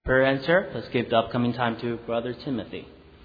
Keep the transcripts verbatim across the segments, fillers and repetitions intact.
prayer answer, let's give the upcoming time to Brother Timothy.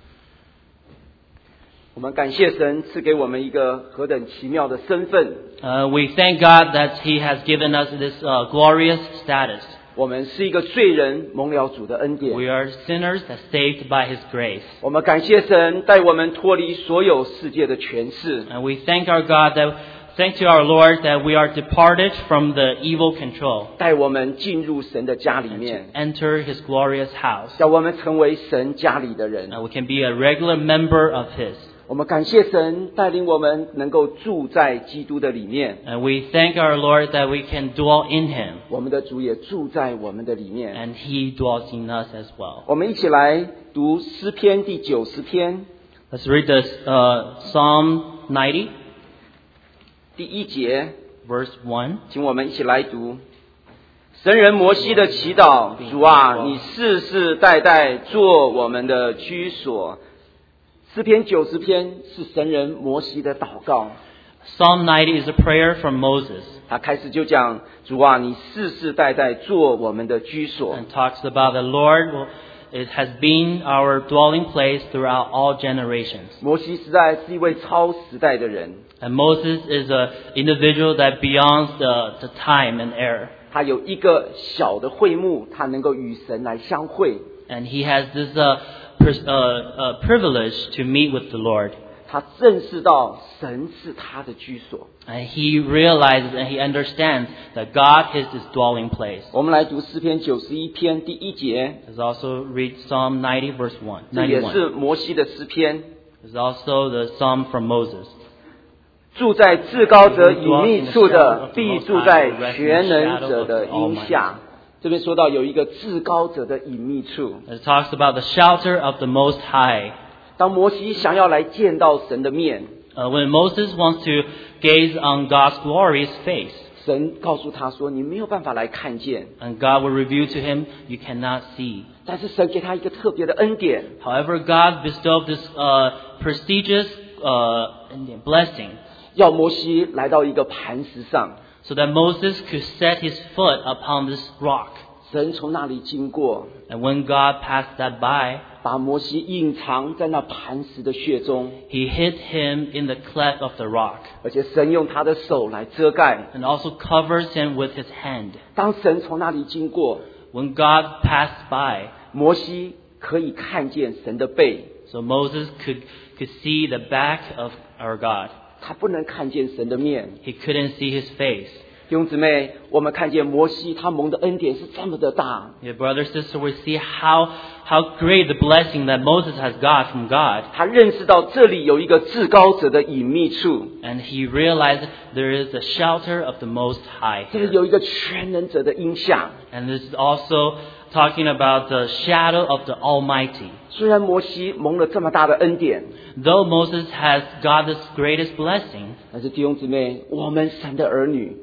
我们感谢神赐给我们一个何等奇妙的身份。 Uh, we thank God that He has given us this uh, glorious status. 我们是一个罪人，蒙了主的恩典。 We are sinners that saved by His grace. 我们感谢神带我们脱离所有世界的权势。 And we thank our God that, thank to our Lord that we are departed from the evil control. 带我们进入神的家里面， Enter His glorious house. 叫我们成为神家里的人。 And we can be a regular member of His. 我们感谢神带领我们能够住在基督的里面。 And we thank our Lord that we can dwell in Him. 我们的主也住在我们的里面。 And He dwells in us as well. 我们一起来读诗篇第九十篇 Let's read this uh, Psalm ninety, 第一节， verse one. 请我们一起来读。神人摩西的祈祷，主啊，你世世代代做我们的居所。诗篇九十篇是神人摩西的祷告。 Psalm ninety is a prayer from Moses 他开始就讲，主啊，你世世代代做我们的居所。 and talks about the Lord. Will, it has been our dwelling place throughout all generations. 摩西实在是一位超时代的人， And Moses is an individual that beyonds the, the time and era. 他有一个小的会幕，他能够与神来相会。 And he has this uh, pers- uh, uh, privilege to meet with the Lord. 他认识到神是他的居所。 And he realizes and he understands that God is his dwelling place. 我们来读诗篇九十一篇第一节， Let's also read Psalm ninety, verse one. 这也 ninety-one. 是摩西的诗篇。 There's also the Psalm from Moses. 住在至高者隐秘处的，必住在全能者的荫下。这边说到有一个至高者的隐秘处。 It talks about the shelter of the Most High. 当摩西想要来见到神的面， Uh, when Moses wants to gaze on God's glorious face, 神告诉他说：“你没有办法来看见。 and God will reveal to him, you cannot see. ” 但是神给他一个特别的恩典， However, God bestowed this uh, prestigious uh, blessing 要摩西来到一个磐石上， so that Moses could set his foot upon this rock. 神从那里经过， And when God passed that by, 把摩西隐藏在那磐石的穴中， he hid him in the cleft of the rock 而且神用他的手来遮盖。 and also covers him with his hand. 当神从那里经过， When God passed by, 摩西可以看见神的背， so Moses could, could see the back of our God. 他不能看见神的面。 He couldn't see his face. 弟兄姊妹，我们看见摩西他蒙的恩典是这么的大， Yeah, brother, sister, we see how, how great the blessing that Moses has got from God. 他认识到这里有一个至高者的隐秘处， And he realized there is a shelter of the Most High 这里 here. 有一个全能者的荫下。 And this is also talking about the shadow of the Almighty. 虽然摩西蒙了这么大的恩典， Though Moses has got this greatest blessing, 但是弟兄姊妹，我们神的儿女，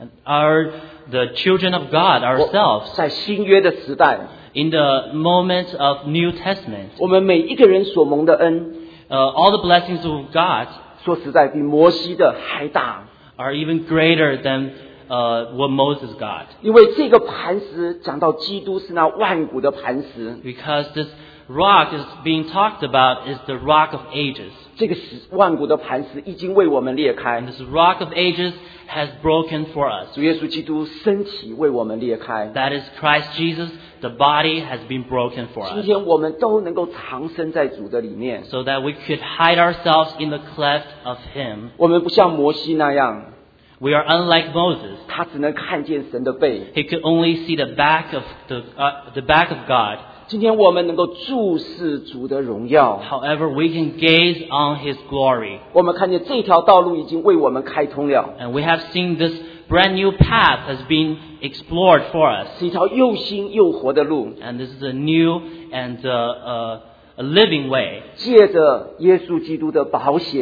are the children of God ourselves, 在新约的时代， in the moment of New Testament, 我们每一个人所蒙的恩， uh, all the blessings of God 说实在比摩西的还大。 are even greater than uh, what Moses got. 因为这个磐石讲到基督是那万古的磐石， Because this rock is being talked about is the rock of ages. 这个石万古的磐石已经为我们裂开 And，this rock of ages has broken for us. 主耶稣基督身体为我们裂开。 That is Christ Jesus. The body has been broken for 今 us. 天我们都能够藏身在主的里面， So that we could hide ourselves in the cleft of Him. 我们不像摩西那样， We are unlike Moses. 他只能看见神的背。 He could only see the back of the, uh, the back of God. 今天我们能够注视主的荣耀， However, we can gaze on His glory. 我们看见这条道路已经为我们开通了， And we have seen this brand new path has been explored for us. 是一条又新又活的路。 And this is a new and uh, uh, a living way. 借着耶稣基督的宝血，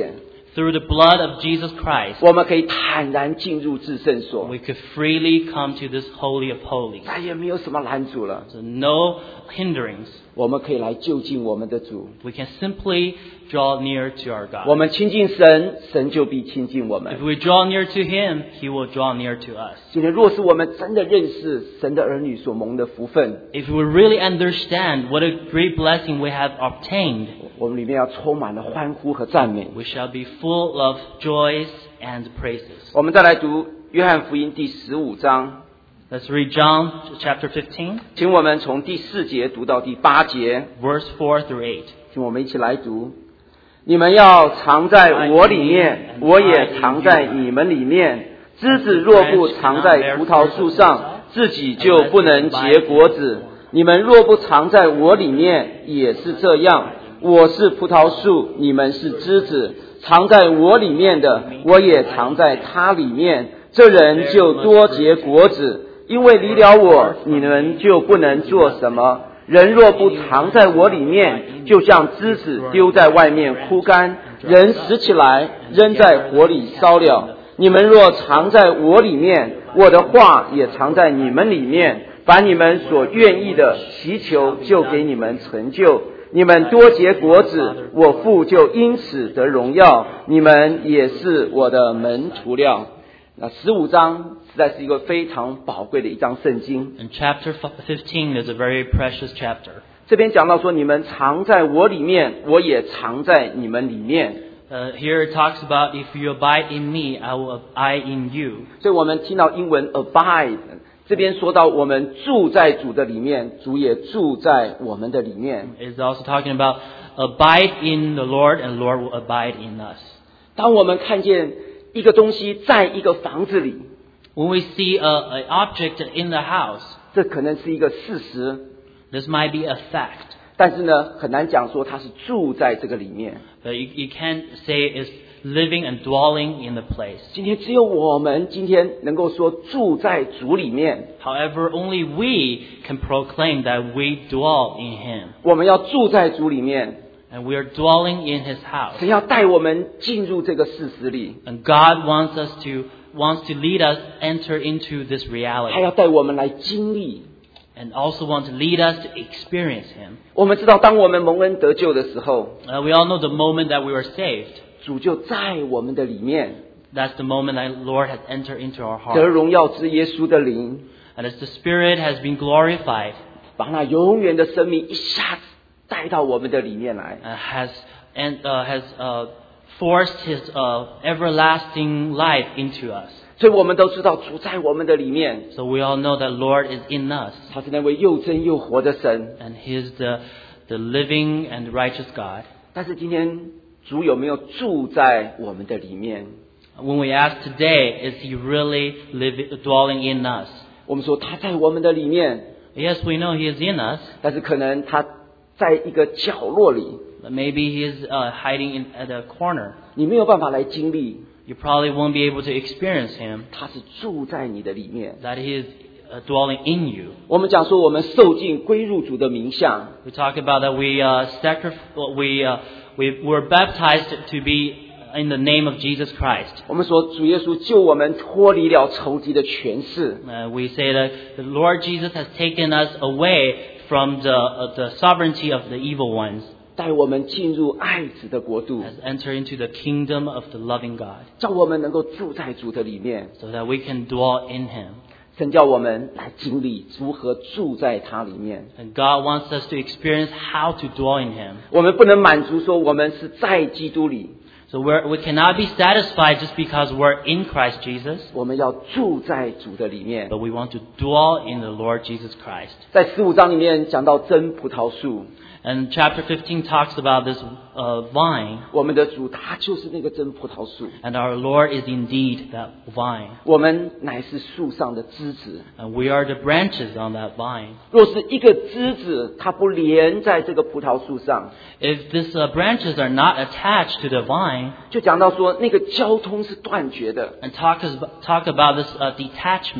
through the blood of Jesus Christ, 我们可以坦然进入至圣所， we could freely come to this Holy of Holies. 再也没有什么拦阻了。 So no hinderings. 我们可以来就近我们的主， We can simply draw near to our 我 God. 们亲近神，神就必亲近我们 If。we draw near to Him, He will draw near to us. 今天若是我们真的认识神的儿女所蒙的福分， If we really understand what a great blessing we have obtained, 我们里面要充满了欢呼和赞美。 we shall be full of joys and praises. 我们再来读约翰福音第十五章， Let's read John chapter fifteen, 请我们从第四节读到第八节， verse four through eight. 请我们一起来读。你们要藏在我里面，我也藏在你们里面。枝子若不藏在葡萄树上，自己就不能结果子。你们若不藏在我里面，也是这样。我是葡萄树，你们是枝子。藏在我里面的，我也藏在他里面。这人就多结果子，因为离了我，你们就不能做什么。人若不藏在我里面，就像枝子丢在外面枯干，人拾起来扔在火里烧了。你们若藏在我里面，我的话也藏在你们里面，把你们所愿意的祈求，就给你们成就。你们多结果子，我父就因此得荣耀，你们也是我的门徒了。那十五章实在是一个非常宝贵的一章圣经。 And chapter fifteen is a very precious chapter. 这边讲到说，你们藏在我里面，我也藏在你们里面。 Uh, here it talks about, if you abide in me, I will abide in you. 所以我们听到英文 abide， 这边说到我们住在主的里面，主也住在我们的里面。 It's also talking about abide in the Lord, and Lord will abide in us. 当我们看见一个东西在一个房子里， When we see a, an object in the house, 这可能是一个事实， this might be a fact, 但是呢，很难讲说他是住在这个里面。 but you, you can't say it's living and dwelling in the place. 今天只有我们今天能够说住在主里面， However, only we can proclaim that we dwell in Him, 我们要住在主里面， and we are dwelling in His house. 神要带我们进入这个事实里， And God wants us to wants to lead us enter into this 还 reality, 要带我们来经历。 and also want to lead us to experience Him. 我们知道，当我们蒙恩得救的时候， Uh, we all know the moment that we were saved. 主就在我们的里面， That's the moment that Lord has entered into our 得 heart. 荣耀之耶稣的灵， And as the Spirit has been glorified, 把那永远的生命一下子带到我们的里面来。 uh, has and uh, has uh, forced His uh, everlasting life into us. 所以我们都知道，主在我们的里面， So we all know that Lord is in us, 他是那位又真又活的神。 and He is the the living and righteous God. 但是今天主有没有住在我们的里面？ When we ask today, is He really living, dwelling in us? 我们说他在我们的里面， Yes, we know He is in us, 但是可能他在一个角落里， but maybe He is uh, hiding in, at a corner. 你没有办法来经历， You probably won't be able to experience Him, 他是住在你的里面。 that He is uh, dwelling in you. 我们讲说，我们受尽归入主的名下， We talk about that we uh, sacrif- we uh, we were baptized to be in the name of Jesus Christ. 我们说主耶稣救我们脱离了仇敌的权势， Uh, we say that the Lord Jesus has taken us away from the uh, the sovereignty of the evil ones, 带我们进入爱子的国度， has entered into the kingdom of the loving God, 叫我们能够住在主的里面。 so that we can dwell in Him. 神叫我们来经历如何住在他里面。 And God wants us to experience how to dwell in Him. 我们不能满足说我们是在基督里， So we're, we cannot be satisfied just because we're in Christ Jesus, 我们要住在主的里面。 but we want to dwell in the Lord Jesus Christ. 在十五章里面讲到真葡萄树， And chapter fifteen talks about this uh, vine, 我们的主他就是那个真葡萄树， and our Lord is indeed that vine, 我们乃是树上的枝子。 and we are the branches on that vine. 若是一个枝子它不连在这个葡萄树上， If these uh, branches are not attached to the vine, 就讲到说那个交通是断绝的。 and talk, as, talk about this uh, detachment,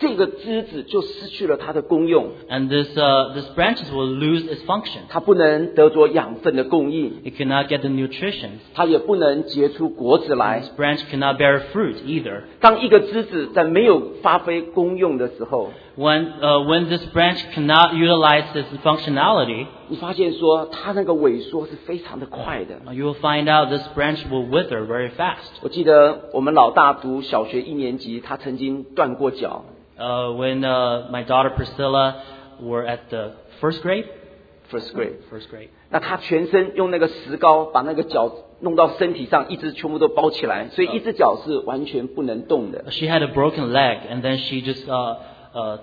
这个枝子就失去了它的功用， And this, uh, this branches will lose its function. 它不能得着养分的供应， It cannot get the nutrition. 它也不能结出果子来。 This branch cannot bear fruit either. 当一个枝子在没有发挥功用的时候， When, uh, when this branch cannot utilize its functionality, 你发现说它那个萎缩是非常的快的。 uh, you will find out this branch will wither very fast. 我记得我们老大读小学一年级，他曾经断过脚。 Uh, when uh, my daughter Priscilla were at the first grade, First grade， first grade, 那他全身用那个石膏把那个脚弄到身体上，一只全部都包起来，所以一只脚是完全不能动的。 she had a broken leg, and then she just uh, uh,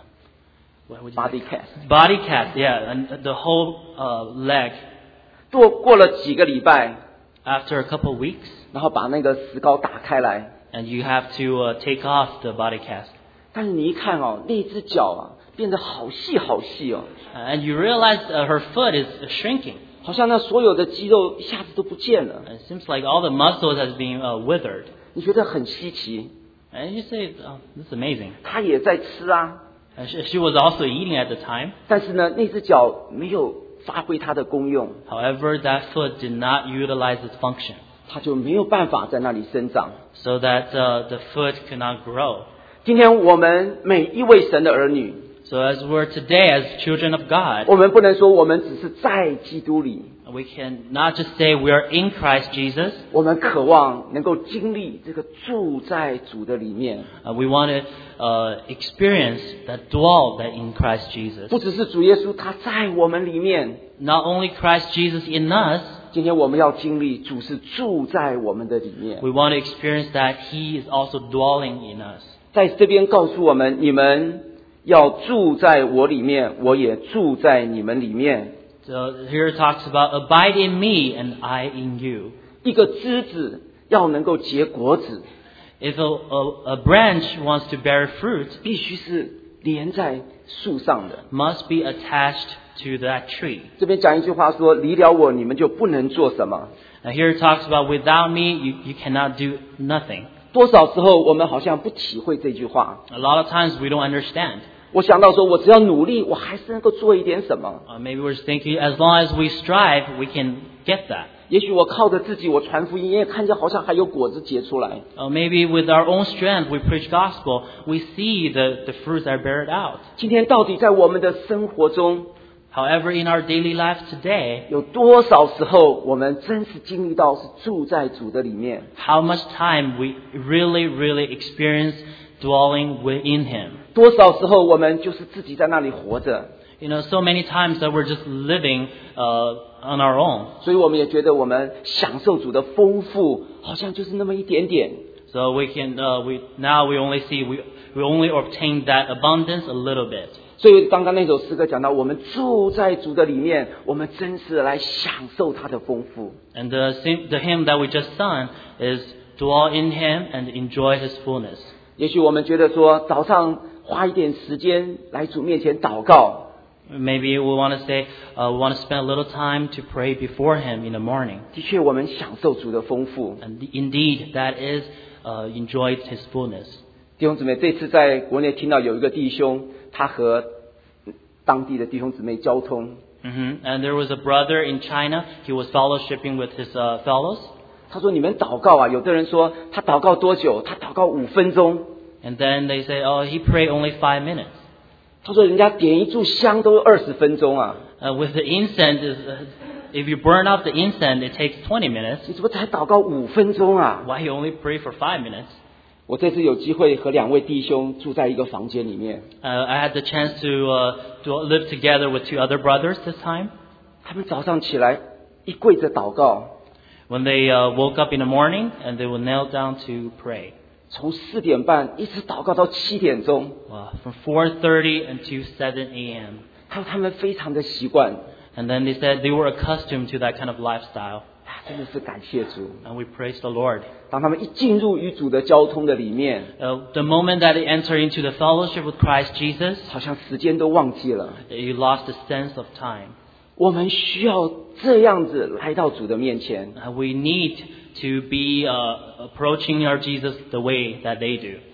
what would you Body say? cast。 Body cast, yeah, and the whole uh, leg. 过过了几个礼拜， After a couple of weeks, 然后把那个石膏打开来， and you have to uh, take off the body cast. 但是你一看哦，那只脚啊变得好细好细哦， Uh, and you realize uh, her foot is shrinking. 好像那所有的肌肉一下子都不见了。 And it seems like all the muscles has been uh, withered. 你觉得很稀奇， And you say, oh, this is amazing. 他也在吃啊， And she, she was also eating at the time. 但是呢，那只脚没有发挥它的功用， However, that foot did not utilize its function, 它就没有办法在那里生长。 so that uh, the foot could not grow. 今天我们每一位神的儿女， So as we're today as children of God, 我们不能说我们只是在基督里， we can not just say we are in Christ Jesus. 我们渴望能够经历这个住在主的里面， Uh, we want to uh, experience that dwell that in Christ Jesus. 不只是主耶稣他在我们里面， Not only Christ Jesus in us, 今天我们要经历主是住在我们的里面。 we want to experience that He is also dwelling in us. 在这边告诉我们，你们要住在我里面，我也住在你们里面。 So here it talks about abide in me and I in you. 一个枝子要能够结果子， If a, a, a branch wants to bear fruit, 必须是连在树上的。 must be attached to that tree. 这边讲一句话说：离了我，你们就不能做什么。 Now here it talks about without me, you, you cannot do nothing. 多少时候我们好像不体会这句话。 A lot of times we don't understand. 我想到说，我只要努力，我还是能够做一点什么。 Uh, maybe we're thinking as long as we strive, we can get that. 也许我靠着自己，我传福音，也看见好像还有果子结出来。 Uh, maybe with our own strength, we preach gospel, we see the, the fruits are bear it out. 今天到底在我们的生活中， However, in our daily life today, 有多少时候我们真是经历到是住在主的里面？ how much time we really, really experience dwelling within Him. 多少时候我们就是自己在那里活着？ You know, so many times that we're just living uh, on our own. 所以我们也觉得我们享受主的丰富，好像就是那么一点点。 So we can, uh, we now we only see we we only obtain that abundance a little bit. 所以刚刚那首诗歌讲到，我们住在主的里面，我们真是来享受他的丰富。 And the sim- the hymn that we just sung is dwell in Him and enjoy His fullness. 也许我们觉得说，早上花一点时间来主面前祷告， Maybe we want to say uh, we want to spend a little time to pray before Him in the morning. 的确我们享受主的丰富。 And indeed, that is uh, enjoy His fullness. 弟兄姊妹，这次在国内听到有一个弟兄，他和当地的弟兄姊妹交通， hmm And there was a brother in China. He was fellowshipping with his uh, fellows. 他说：“你们祷告啊，有的人说他祷告多久？他祷告五分钟。 And then they say, oh, he prayed only five minutes. 他说人家点一炷香都二十分钟啊， Uh, with the incense, is, uh, if you burn up the incense, it takes twenty minutes. 你怎么才祷告五分钟啊？” Why you only pray for five minutes? 我这次有机会和两位弟兄住在一个房间里面， Uh, I had the chance to, uh, to live together with two other brothers this time. 他们早上起来一跪着祷告， When they uh, woke up in the morning, and they would kneel down to pray. 从四点半一直祷告到七点钟。 Wow, from four thirty until seven a.m. 他说他们非常的习惯， And then they said they were accustomed to that kind of lifestyle. 啊真的是感谢主。 And we praise the Lord. 当他们一进入与主的交通的里面， Uh, the moment that they enter into the fellowship with Christ Jesus, 好像时间都忘记了。 you lost the sense of time. 我们需要这样子来到主的面前。 Uh, we need to be uh, approaching our Jesus the way that they do.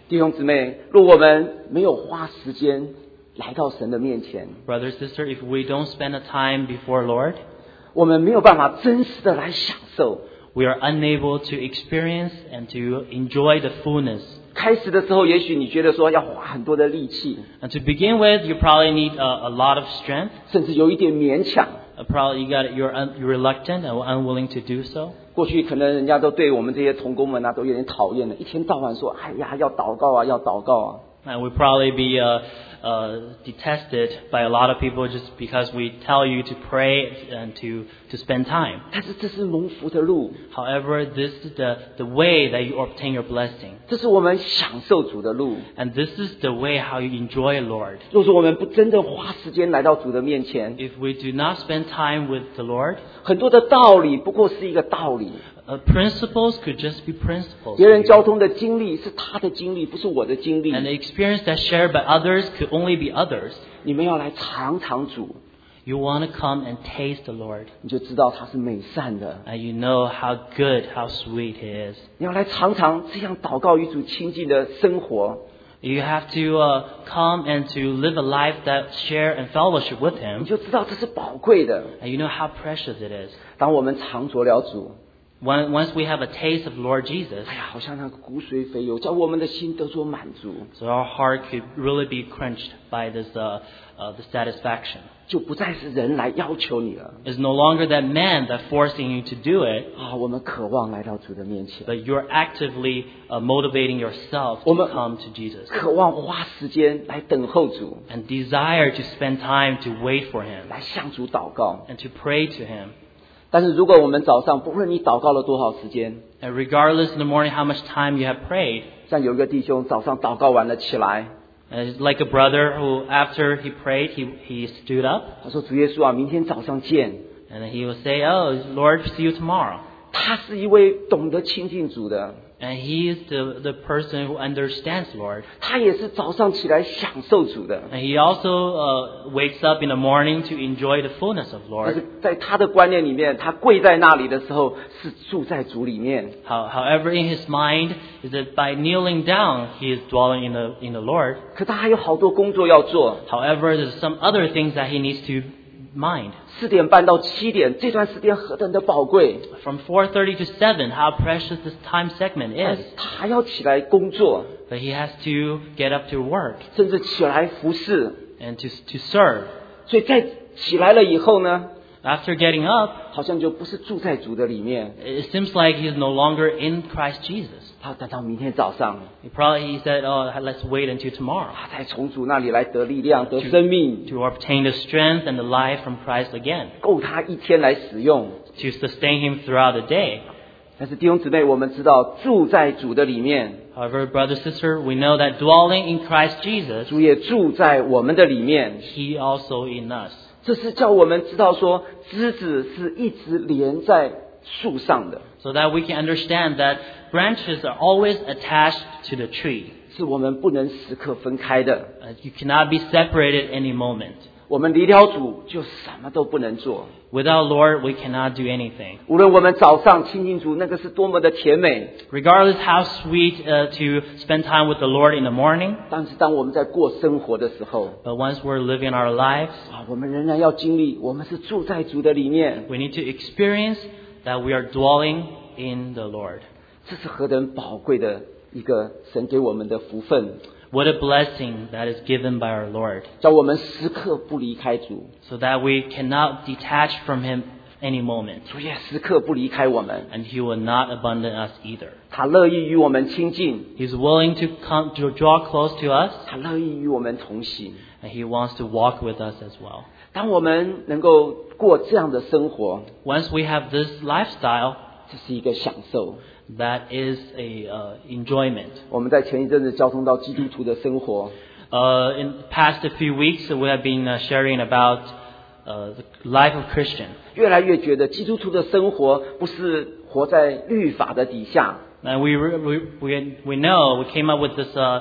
弟兄姊妹，若我们没有花时间来到神的面前， Brother, sister, if we don't spend a time before Lord, 我们没有办法真实的来享受。 we are unable to experience and to enjoy the fullness. 开始的时候，也许你觉得说要花很多的力气， And to begin with, you probably need a, a lot of strength. 甚至有一点勉強。 Uh, probably you got you're, un, you're reluctant and unwilling to do so. 过去可能人家都对我们这些同工们啊都有点讨厌了，一天到晚说：“哎呀，要祷告啊，要祷告啊。” And we'd probably be uh, uh, detested by a lot of people just because we tell you to pray and to, to spend time. 但是这是蒙福的路， However, this is the, the way that you obtain your blessing. 这是我们享受主的路。 And this is the way how you enjoy Lord. 若是我们不真正花时间来到主的面前， If we do not spend time with the Lord, 很多的道理不过是一个道理。 uh, principles could just be principles. 别人交通的经历是他的经历，不是我的经历。 And the experience that's shared by others could only be others. 你们要来尝尝主， You want to come and taste the Lord. 你就知道他是美善的。 And you know how good, how sweet He is. 你要来尝尝这样祷告与主亲近的生活。 You have to uh, come and to live a life that share and fellowship with 你 Him. 就知道这是宝贵的。 And you know how precious it is. 当我们尝着了主， When, once we have a taste of Lord Jesus, 哎呀，好像那个骨髓肥油，叫我们的心得着满足， so our heart could really be quenched by this uh, uh, the satisfaction. 就不再是人来要求你了 It's no longer that man that forcing you to do it, 啊！我们渴望来到主的面前， but you're actively uh, motivating yourself to 我们 come to Jesus 渴望花时间来等候主， and desire to spend time to wait for Him 来向主祷告。 and to pray to Him. 但是如果我们早上不论你祷告了多少时间， And regardless in the morning how much time you have prayed, 像有一个弟兄早上祷告完了起来， uh, it's like a brother who after he prayed, he, he stood up 他说：“主耶稣啊，明天早上见。” and then he will say, "Oh, Lord, see you tomorrow." 他是一位懂得亲近主的， And he is the, the person who understands Lord. 他也是早上起来享受主的。 And he also uh, wakes up in the morning to enjoy the fullness of 但是 Lord. 在他的观念里面，他跪在那里的时候是住在主里面。 How, however, in his mind is that by kneeling down, he is dwelling in the, in the Lord. 可他还有好多工作要做。 However, there's some other things that he needs to mind. 四点半到七点这段时间何等的宝贵， From four thirty to seven, how precious this time segment 但 is. 是他还要起来工作， But he has to get up to work 甚至起来服侍。 and to, to serve. 所以在起来了以后呢， After getting up, 好像就不是住在主的里面。 it seems like he's no longer in Christ Jesus. 他等到明天早上， He probably he said, "Oh, let's wait until tomorrow 他才从主那里来得力量、得生命， to obtain the strength and the life from Christ again, 够他一天来使用。 to sustain him throughout the day." 但是弟兄姊妹，我们知道住在主的里面， However, brother, sister, we know that dwelling in Christ Jesus, 主也住在我们的里面。 He also in us. 这是叫我们知道说，枝子是一直连在树上的， So that we can understand that branches are always attached to the tree. 是我们不能时刻分开的。 Uh, you cannot be separated any moment. 我们离了主，就什么都不能做。 Without Lord, we cannot do anything. 无论我们早上亲近主，那个是多么的甜美， Regardless how sweet uh, to spend time with the Lord in the morning, 但是当我们在过生活的时候， but once we're living our lives, 啊，我们仍然要经历，我们是住在主的里面， we need to experience that we are dwelling in the Lord. 这是何等宝贵的一个神给我们的福分， What a blessing that is given by our Lord, 叫我们时刻不离开主， so that we cannot detach from Him any moment, 主也时刻不离开我们， and He will not abandon us either. 他乐意与我们亲近， He's willing to come to draw close to us, 他乐意与我们同行。 and He wants to walk with us as well. 当我们能够过这样的生活， Once we have this lifestyle, 这是一个享受。 that is a uh, enjoyment. 我们在前一阵子交通到基督徒的生活， Uh, in the past few weeks, we have been uh, sharing about uh, the life of Christian. 越来越觉得基督徒的生活不是活在律法的底下， And we, re- we, we, we know, we came up with this uh,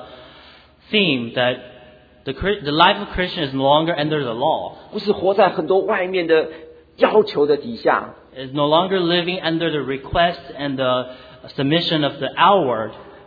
theme that the, Chri- the life of Christian is no longer under the law. 不是活在很多外面的要求的底下， It's no longer living under the request and the submission of the outward,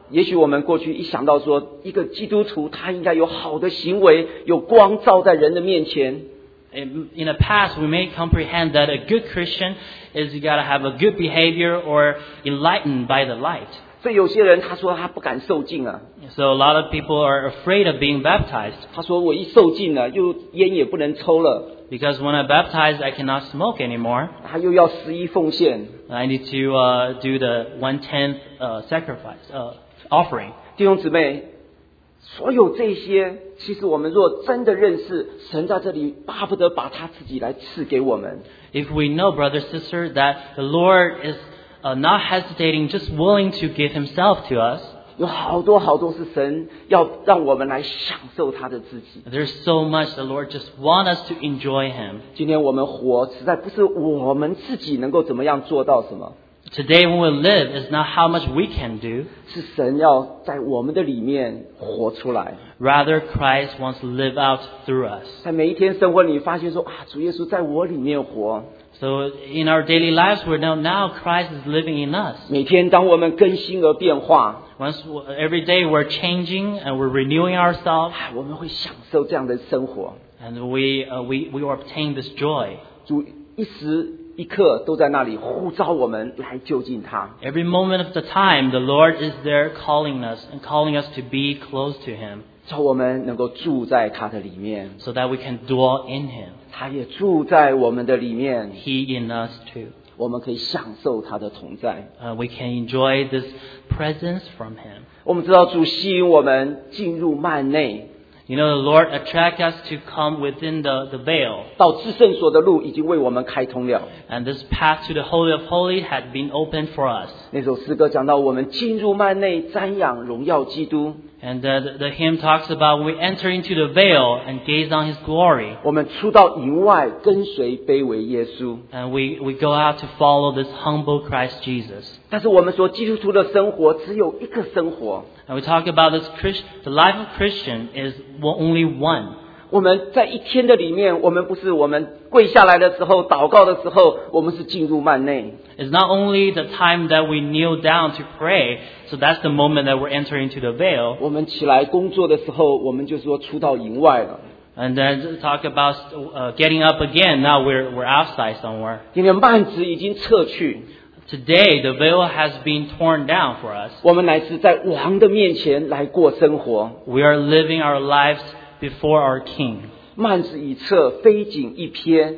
也许我们过去一想到说，一个基督徒他应该有好的行为，有光照在人的面前。 In, in the past, we may comprehend that a good Christian is you gotta have a good behavior or enlightened by the light. 所以有些人他说他不敢受浸啊， So a lot of people are afraid of being baptized 他说我一受浸了，又烟也不能抽了， because when I baptize, I cannot smoke anymore. 他又要十一奉献。 I need to uh, do the one-tenth uh, sacrifice, uh, offering. 弟兄姊妹，所有这些，其实我们若真的认识神，在这里巴不得把他自己来赐给我们。 If we know, brother, sister, that the Lord is uh, not hesitating, just willing to give Himself to us, 有好多好多是神要让我们来享受他的自己。 there's so much the Lord just wants us to enjoy Him. 今天我们活，实在不是我们自己能够怎么样做到什么， Today when we live is not how much we can do. 是神要在我们的里面活出来。 Rather, Christ wants to live out through us. 在每一天生活里，发现说啊，主耶稣在我里面活。 So in our daily lives, we know now Christ is living in us. 每天当我们更新而变化， Once every day we're changing and we're renewing ourselves, 我们会享受这样的生活。 and we uh, we we obtain this joy. 主一时一刻都在那里呼召我们来就近他。 Every moment of the time, the Lord is there calling us and calling us to be close to Him, 叫我们能够住在他的里面， so that we can dwell in Him. 他也住在我们的里面， He in us too. 我们可以享受他的同在。 Uh, we can enjoy this presence from Him. 我们知道主吸引我们进入幔内， You know, the Lord attracts us to come within the, the veil. 到至圣所的路已经为我们开通了。 And this path to the Holy of Holies had been opened for us. 那首诗歌讲到我们进入幔内，瞻仰荣耀基督。 And uh, the, the hymn talks about we enter into the veil and gaze on His glory. 我们出到营外，跟随卑微耶稣。 And we, we go out to follow this humble Christ Jesus. 但是我们说，基督徒的生活只有一个生活。 And we talk about this Christ, the life of Christian is only one. 我们在一天的里面，我们不是我们跪下来的时候、祷告的时候，我们是进入幔内。 It's not only the time that we kneel down to pray, so that's the moment that we're entering into the veil. 我们起来工作的时候，我们就说出到营外了。 And then talk about uh, getting up again. Now we're we're outside somewhere. 因为幔子已经撤去， Today the veil has been torn down for us. 我们乃是在王的面前来过生活。 We are living our lives before our King. 幔子已撤，飞景一瞥。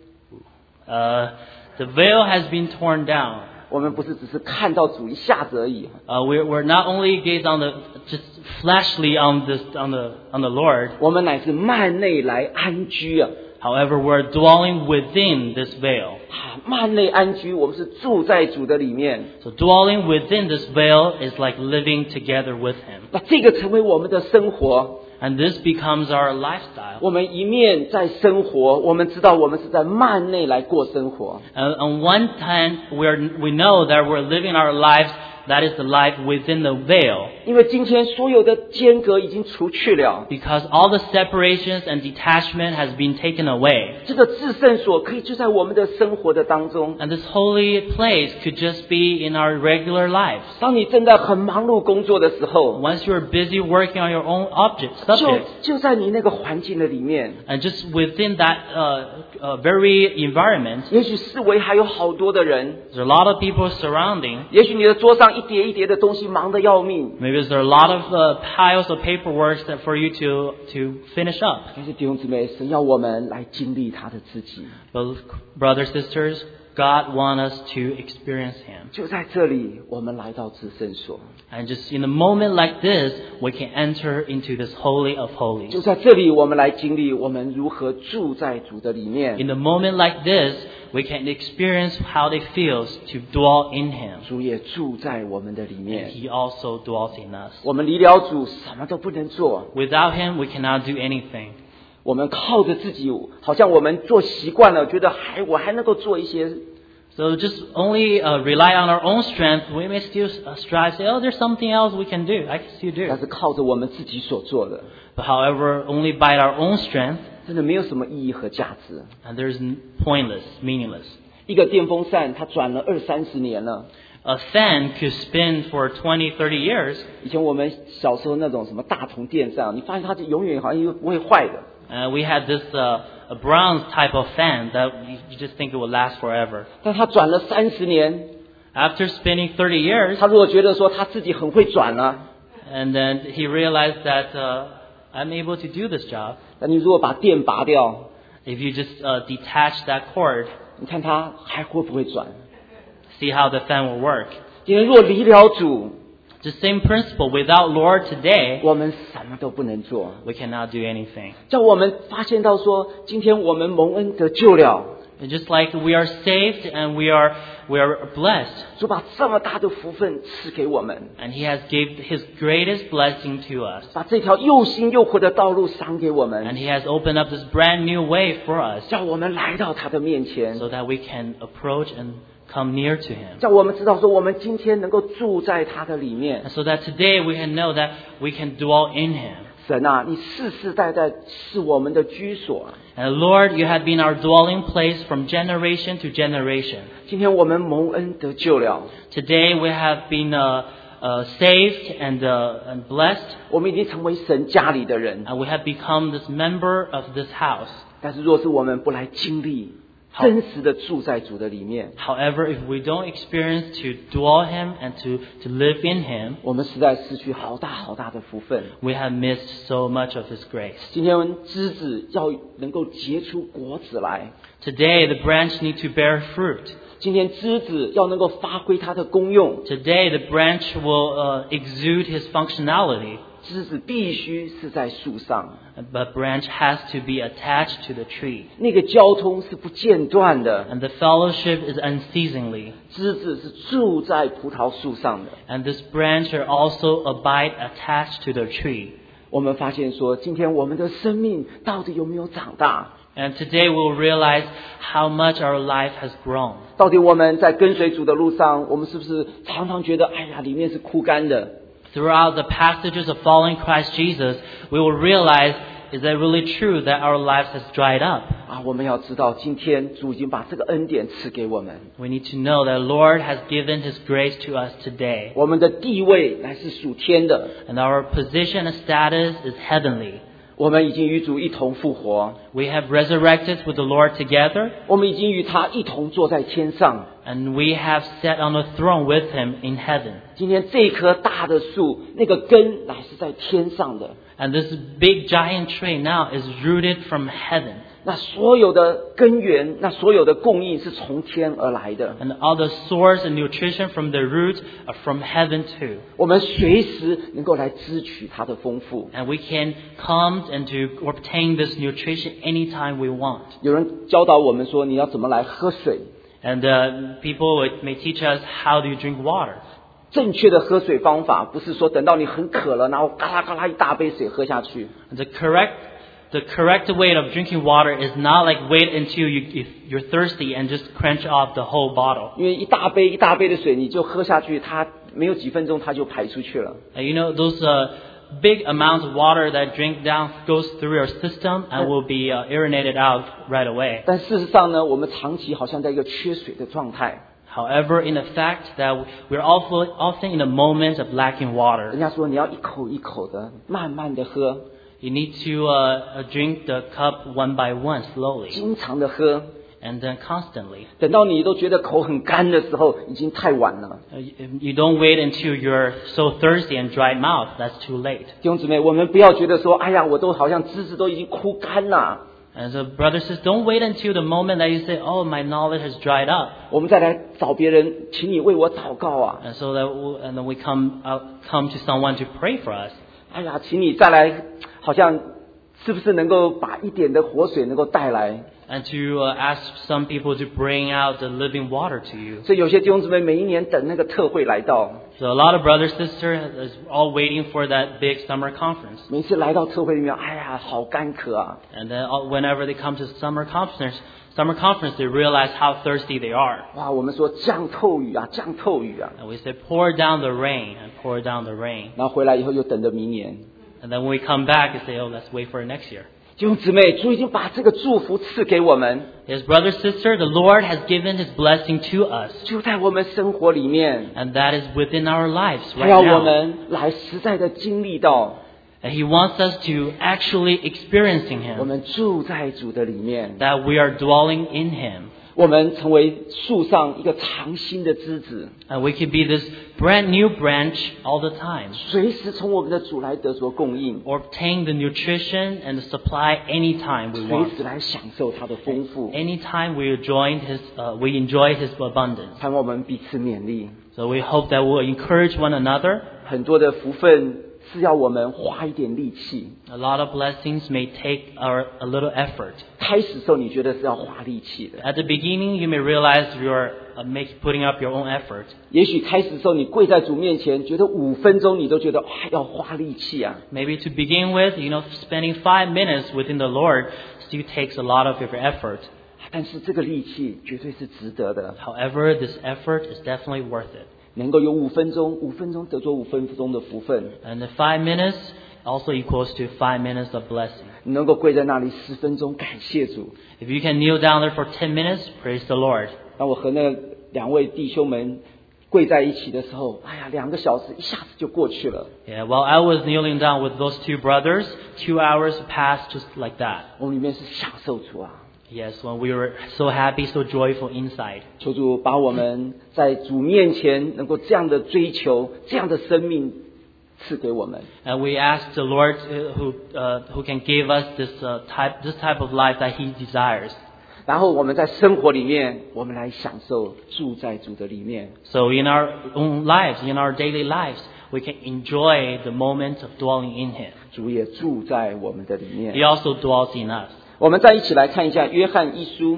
Uh, the veil has been torn down. 我们不是只是看到主一下子而已， Uh, we're we're not only gaze on the just fleshly on this on the on the Lord. 我们乃是幔内来安居啊！ However, we're dwelling within this veil. 啊，幔内安居，我们是住在主的里面。 So dwelling within this veil is like living together with Him. 那这个成为我们的生活。 And this becomes our lifestyle. 我们一面在生活，我们知道我们是在幔内来过生活。 And on one hand, we're, we know that we're living our lives, that is the life within the veil. 因为今天所有的间隔已经除去了， Because all the separations and detachment has been taken away. 这个至圣所可以就在我们的生活的当中。 And this holy place could just be in our regular lives. 当你正在很忙碌工作的时候， Once you're busy working on your own object, 就 subject, 就在你那个环境的里面， and just within that uh, uh, very environment, 也许四围还有好多的人， there's a lot of people surrounding. 也许你的桌上一叠一叠的东西忙得要命。 Maybe there are a lot of uh, piles of paperwork that for you to, to finish up. 但是弟兄姊妹，神要我们来经历他的自己， But brothers, sisters, God wants us to experience Him. 就在这里，我们来到至圣所， And just in a moment like this, we can enter into this Holy of Holies. 就在这里，我们来经历我们如何住在主的里面。 In a moment like this, we can experience how it feels to dwell in Him. 主也住在我们的里 And 面。 He also dwells in us. 我们离了主，什么都不能做。 Without Him, we cannot do anything. 我们靠着自己，好像我们做习惯了，觉得还我还能够做一些。 So just only uh, rely on our own strength, we may still uh, strive, say, oh, there's something else we can do. I can still 但 do. 是靠着我们自己所做的， But however, only by our own strength, 真的没有什么意义和价值。 and there's n- pointless, meaningless. 一个电风扇，它转了二三十年了， a fan could spin for twenty, thirty years. 以前我们小时候那种什么大同电扇，你发现它就永远好像又不会坏的。 Uh, we had this uh, a bronze type of fan that you you just think it would last forever. 但它转了三十年， After spinning thirty years, 他如果觉得说他自己很会转了， and then he realized that uh, I'm able to do this job. 那你如果把电拔掉， If you just uh, detach that cord, 你看它还会不会转？ see how the fan will work. 今天若离了主， The same principle. Without Lord today, 我们什么都不能做。 we cannot do anything. 叫我们发现到说，今天我们蒙恩得救了， And just like we are saved and we are we are blessed, 主把这么大的福分赐给我们， and He has gave His greatest blessing to us, 把这条又新又活的道路赏给我 and 们， He has opened up this brand new way for us, 叫我们来到他的面前， so that we can approach and come near to Him, 叫我们知道说，我们今天能够住在他的里面 and。so that today we can know that we can dwell in Him. 神啊，你世世代代是我们的居所。 And Lord, You have been our dwelling place from generation to generation. 今天我们蒙恩得救了， Today we have been uh, uh, saved and uh, and blessed, 我们已经成为神家里的人。 and we have become this member of this house. 但是若是我们不来经历真实的住在主的里面， However, if we don't experience to dwell Him and to, to live in Him, 我们实在失去好大好大的福分。 we have missed so much of His grace. 今天枝子要能够结出果子来， Today, the branch need to bear fruit. 今天枝子要能够发挥它的功用， Today, the branch will uh, exude His functionality, 枝子必须是在树上， but branch has to be attached to the tree. 那个交通是不间断的。 And the fellowship is unceasingly. 枝子是住在葡萄树上的。 And this branch are also abide attached to the tree. 我们发现说，今天我们的生命到底有没有长大？ And today we'll realize how much our life has grown. 到底我们在跟随主的路上，我们是不是常常觉得，哎呀，里面是枯干的？ Throughout the passages of following Christ Jesus, we will realize, is that really true that our lives has dried up? 啊，我们要知道，今天主已经把这个恩典赐给我们， We need to know that Lord has given His grace to us today. 我们的地位乃是属天的， And our position and status is heavenly. 我们已经与主一同复活， We have resurrected with the Lord together, 我们已经与他一同坐在天上。 and we have sat on the throne with Him in heaven. 今天这棵大的树，那个根乃是在天上的， And this big giant tree now is rooted from heaven. 那所有的根源，那所有的供应是从天而来的。 And all the source and nutrition from the root are from heaven too. 我们随时能够来支取它的丰富。 And we can come and to obtain this nutrition anytime we want. 有人教导我们说，你要怎么来喝水？ And uh, people would- may teach us how do you drink water. 正确的喝水方法不是说等到你很渴了，然后嘎啦嘎啦一大杯水喝下去。 And the correct the correct way of drinking water is not like wait until you if you're thirsty and just quench off the whole bottle. 因为一大杯一大杯的水，你就喝下去，它没有几分钟它就排出去了。 And you know those uh, big amounts of water that drink down goes through your system and will be uh, urinated out right away. 但事实上呢，我们长期好像在一个缺水的状态。 However, in the fact that we're often, often in a moment of lacking 人 water, 家说你要一口一口的慢慢的喝， you need to uh, uh, drink the cup one by one slowly 经常的喝， and then constantly. 等到你都觉得口很干的时候，已经太晚了。 Uh, You you don't wait until you're so thirsty and dry mouth. That's too late. 弟兄姊妹，我们不要觉得说，哎呀，我都好像枝子都已经枯干了， And so, brothers and sisters, don't wait until the moment that you say, "Oh, my knowledge has dried up," 我们再来找别人，请你为我祷告啊！ and so that we, and then we come out, come to someone to pray for us. 哎呀，请你再来，好像是不是能够把一点的活水能够带来？ And to uh, ask some people to bring out the living water to you. 所以有些弟兄姊妹每一年等那个特会来到， So a lot of brothers and sisters is all waiting for that big summer conference. 每次来到特会里面，哎呀，好干渴啊！ And then all- whenever they come to summer conference, summer conference, they realize how thirsty they are. 哇，我们说降透雨啊，降透雨啊， And we say, pour down the rain and pour down the rain. 然后回来以后又等着明年。 And then when we come back, we say, oh, let's wait for next year. 弟兄姊妹，主已经把这个祝福赐给我们， Yes, brother, sister, the Lord has given His blessing to us. 就在我们生活里面， And that is within our lives 他 right 要我 now. 们来实在的经历到， And He wants us to actually experiencing 我 Him. 们住在主的里面， That we are dwelling in Him. 我们成为树上一个长新的枝子， And we can be this brand new branch all the time. 随时从我们的主来得着供应， Or obtain the nutrition and the supply anytime we 随 want. 时来享受它的丰富。 Anytime we enjoy His, uh, we enjoy His abundance. 盼望我们彼此勉励， So we hope that we'll encourage one another. 很多的福分是要我们花一点力气。 A lot of blessings may take our, a little effort. 开始的时候你觉得是要花力气的， At the beginning, you may realize you're uh, make, putting up your own effort. 也许开始的时候你跪在主面前，觉得五分钟你都觉得啊要花力气啊。 Maybe to begin with, you know, spending five minutes within the Lord still takes a lot of your effort. 但是这个力气绝对是值得的， However, this effort is definitely worth it. 能够有五分钟，五分钟得着五分钟的福分， And the five minutes also equals to five minutes of blessing. 你能够跪在那里十分钟感谢主。 If you can kneel down there for ten minutes, praise the Lord. 当我和那两位弟兄们跪在一起的时候，哎呀，两个小时一下子就过去了。 Yeah, while I was kneeling down with those two brothers, two hours passed just like that. 我们里面是享受主啊， Yes, when we were so happy, so joyful inside. 求主把我们在主面前能够这样的追求，这样的生命赐给我们。 And we ask the Lord uh, who uh, who can give us this uh, type this type of life that He desires. 然后我们在生活里面，我们来享受住在主的里面。 So in our own lives, in our daily lives, we can enjoy the moment of dwelling in Him. 主也住在我们的里 He 面。 also dwells in us. 我们再一起来看一下约翰一书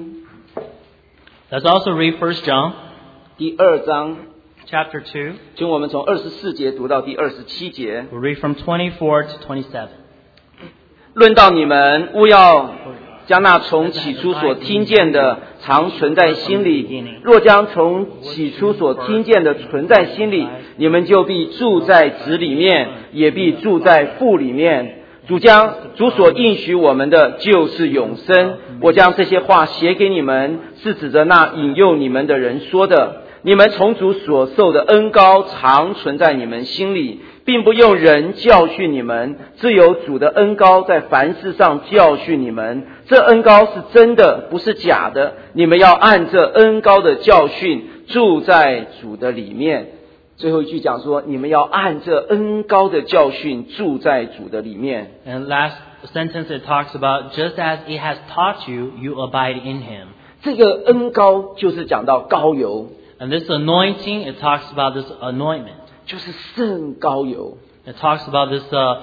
Let's also read First John 第二章， chapter two. 请我们从二十四节读到第二十七节。 We'll read from twenty-four to twenty-seven. 论到你们，务要将那从起初所听见的常存在心里。若将从起初所听见的存在心里，你们就必住在子里面，也必住在父里面。主将主所应许我们的就是永生。我将这些话写给你们，是指着那引诱你们的人说的。你们从主所受的恩膏常存在你们心里，并不用人教训你们，只有主的恩膏在凡事上教训你们。这恩膏是真的，不是假的。你们要按这恩膏的教训住在主的里面。最后一句讲说，你们要按这恩膏的教训住在主的里面。 And last sentence it talks about, just as He has taught you, you abide in Him. 这个恩膏就是讲到膏油， And this anointing, it talks about this anointment. 就是圣膏油。 It talks about this uh,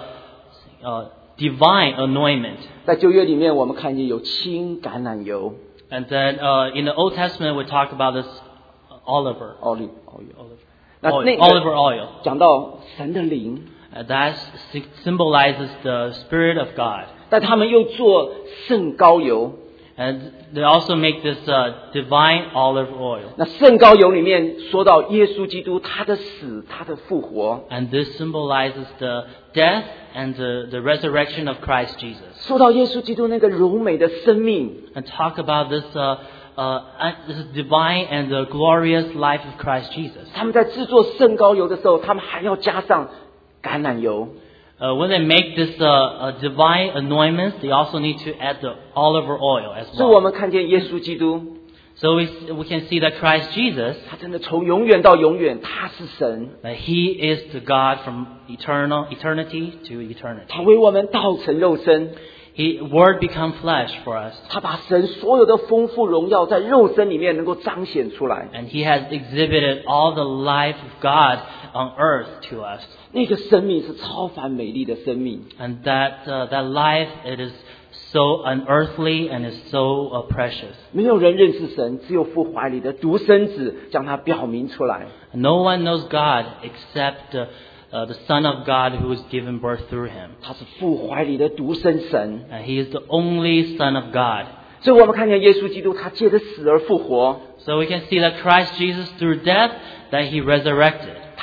uh, divine anointment. 在旧约里面，我们看见有青橄榄油 And then uh, in the Old Testament, we talk about this olive, olive oil。 olive, 那 oil, 那 olive 个 oil. 讲到神的灵， Uh, that symbolizes the Spirit of God. 但他们又做圣膏油。 And they also make this uh, divine olive oil. 那圣膏油里面说到耶稣基督他的死，他的复活， And this symbolizes the death and the, the resurrection of Christ Jesus. 说到耶稣基督那个柔美的生命， And talk about this, uh, uh, this divine and the glorious life of Christ Jesus. 他们在制作圣膏油的时候，他们还要加上橄榄油。 Uh, when they make this uh, uh, divine anointments, they also need to add the olive oil as 所以我 well. 们看见耶稣基督， So we, we can see that Christ Jesus, 他真的从永远到永远，他是神， that He is the God from eternal eternity to eternity. 他为我们道成肉身， He Word become flesh for us, 他把神所有的丰富荣耀在肉身里面能够彰显出来。 and He has exhibited all the life of God on earth to us. 那个生命是超凡美丽的生命， And that uh, that life, it is so unearthly and is so uh, precious. 没有人认识神，只有父怀里的独生子将他表明出来。 No one knows God except uh, uh, the Son of God who was given birth through Him. 他是父怀里的独生神， And He is the only Son of God. 所以我们看见耶稣基督，他借着死而复活， So we can see that Christ Jesus, through death, that He resurrected.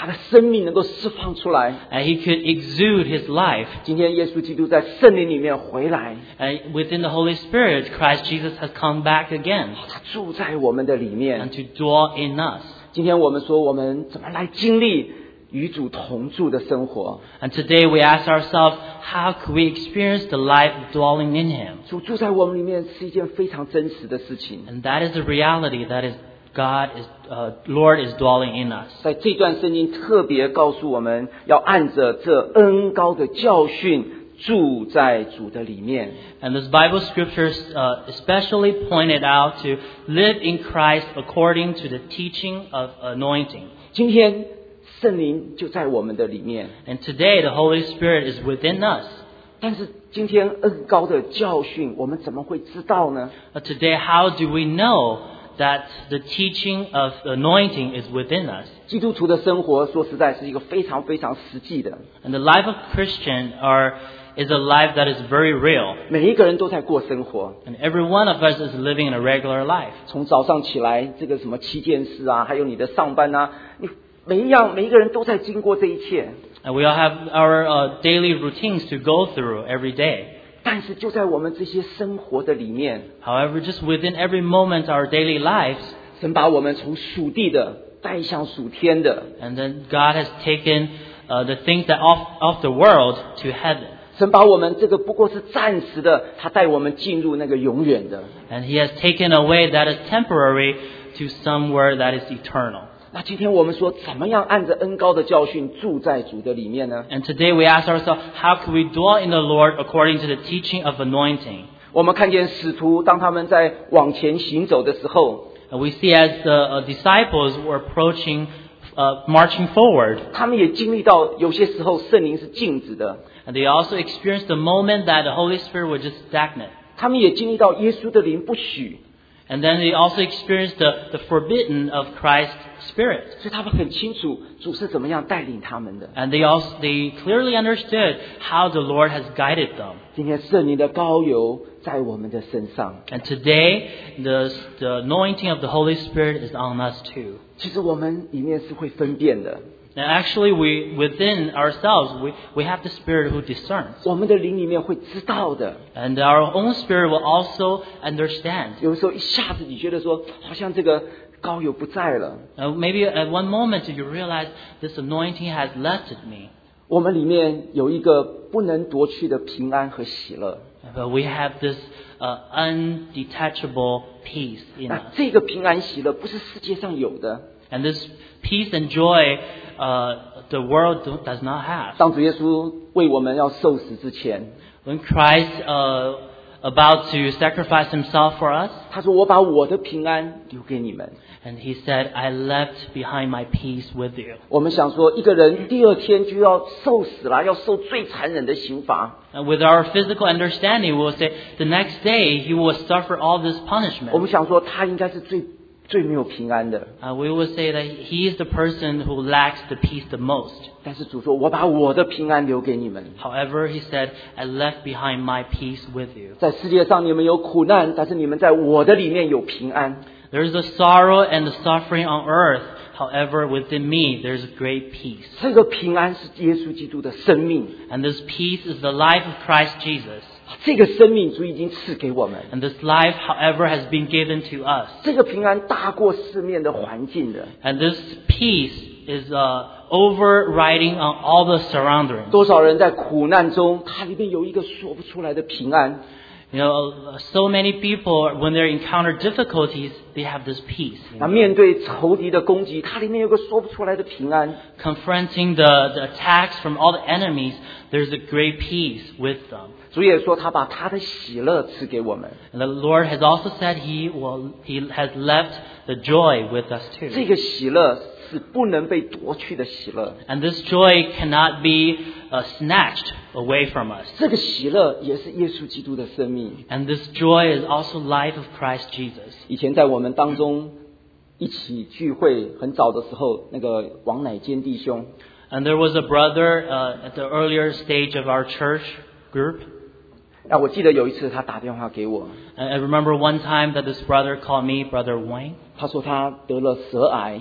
他的生命能够释放出来。 And he could exude his life. 今天耶稣基督在圣灵里面回来， And within the Holy Spirit, Christ Jesus has come back again 他住在我们的里面。 and to dwell in us. 今天我们说，我们怎么来经历与主同住的生活？ And today we ask ourselves, how could we experience the life of dwelling in Him? 主住在我们里面是一件非常真实的事情。 And that is the reality, that is God is, uh, Lord is dwelling in us. 在这段圣经特别告诉我们，要按着这恩高的教训住在主的里面。 And this Bible scriptures uh, especially pointed out to live in Christ according to the teaching of anointing. 今天圣灵就在我们的里面， And today the Holy Spirit is within us. 但是今天恩高的教训，我们怎么会知道呢？ But today, how do we know that the teaching of anointing is within us? 基督徒的生活，说实在是一个非常非常实际的， And the life of Christian are, is a life that is very real. 每一个人都在过生活。 And every one of us is living in a regular life. 从早上起来，这个什么七件事啊，还有你的上班啊，你每一样每一个人都在经过这一切。 And we all have our uh, daily routines to go through every day. 但是就在我们这些生活的里面， However, just within every moment of our daily lives, 神把我们从属地的带向属天的， and then God has taken uh, the things that off, of the world to heaven. 神把我们这个不过是暂时的，他带我们进入那个永远的。 And He has taken away that is temporary to somewhere that is eternal. 那今天我们说，怎么样按着恩高的教训住在主的里面呢？ And today we ask ourselves, how can we dwell in the Lord according to the teaching of anointing? 我们看见使徒当他们在往前行走的时候， And we see as the uh, disciples were approaching, uh, marching forward, 他们也经历到有些时候圣灵是静止的， and they also experienced the moment that the Holy Spirit was just stagnant. 他们也经历到耶稣的灵不许， And then they also experienced the, the forbidden of Christ's Spirit. 所以他们很清楚主是怎么样带领他们的。 And they also, they clearly understood how the Lord has guided them. 今天圣灵的膏油在我们的身上， And today, the, the anointing of the Holy Spirit is on us too. 其实我们里面是会分辨的， And actually, we, within ourselves, we, we have the Spirit who discerns. 我们的灵里面会知道的。 And our own spirit will also understand. 有时候一下子你觉得说，好像这个膏油不在了， Uh, maybe at one moment you realize this anointing has left me. 我们里面有一个不能夺去的平安和喜乐。 But we have this uh, undetachable peace in 那 us. 这个平安喜乐不是世界上有的。 And this peace and joy uh, the world do, does not have. 当主耶稣为我们要受死之前， When Christ uh, about to sacrifice himself for us, 他说：“我把我的平安留给你们。” and he said, I left behind my peace with you. 我们想说，一个人第二天就要受死了，要受最残忍的刑罚。 And with our physical understanding, we will say, the next day he will suffer all this 我 punishment. 们想说，他应该是最最没有平安的。 Uh, we will say that he is the person who lacks the peace the most. 但是主说：“我把我的平安留给你们。 However, he said, I left behind my peace with you. 在世界上你们有苦难，但是你们在我的里面有平安。” There is the sorrow and the suffering on earth. However, within me, there is great peace. 这个平安是耶稣基督的生命， And this peace is the life of Christ Jesus. 这个生命主已经赐给我们。 And this life, however, has been given to us. 这个平安大过四面的环境的。 And this peace is uh, overriding on all the surroundings. 多少人在苦难中，他里面有一个说不出来的平安。 You know, so many people, when they encounter difficulties, they have this peace. you 那 know. 面对仇敌的攻击，他里面有个说不出来的平安。 Confronting the, the attacks from all the enemies, there's a great peace with them. 主也说，他把他的喜乐赐给我们。 And the Lord has also said He will, He has left the joy with us 这 too. 个喜乐是不能被夺去的喜乐， And this joy cannot be uh, snatched away from us. 这个喜乐也是耶稣基督的生命。 And this joy is also life of Christ Jesus. 以前在我们当中一起聚会很早的时候，那个王乃坚弟兄， And there was a brother uh, at the earlier stage of our church group. 那我记得有一次他打电话给我， I I remember one time that this brother called me, Brother Wayne, 他说他得了舌癌，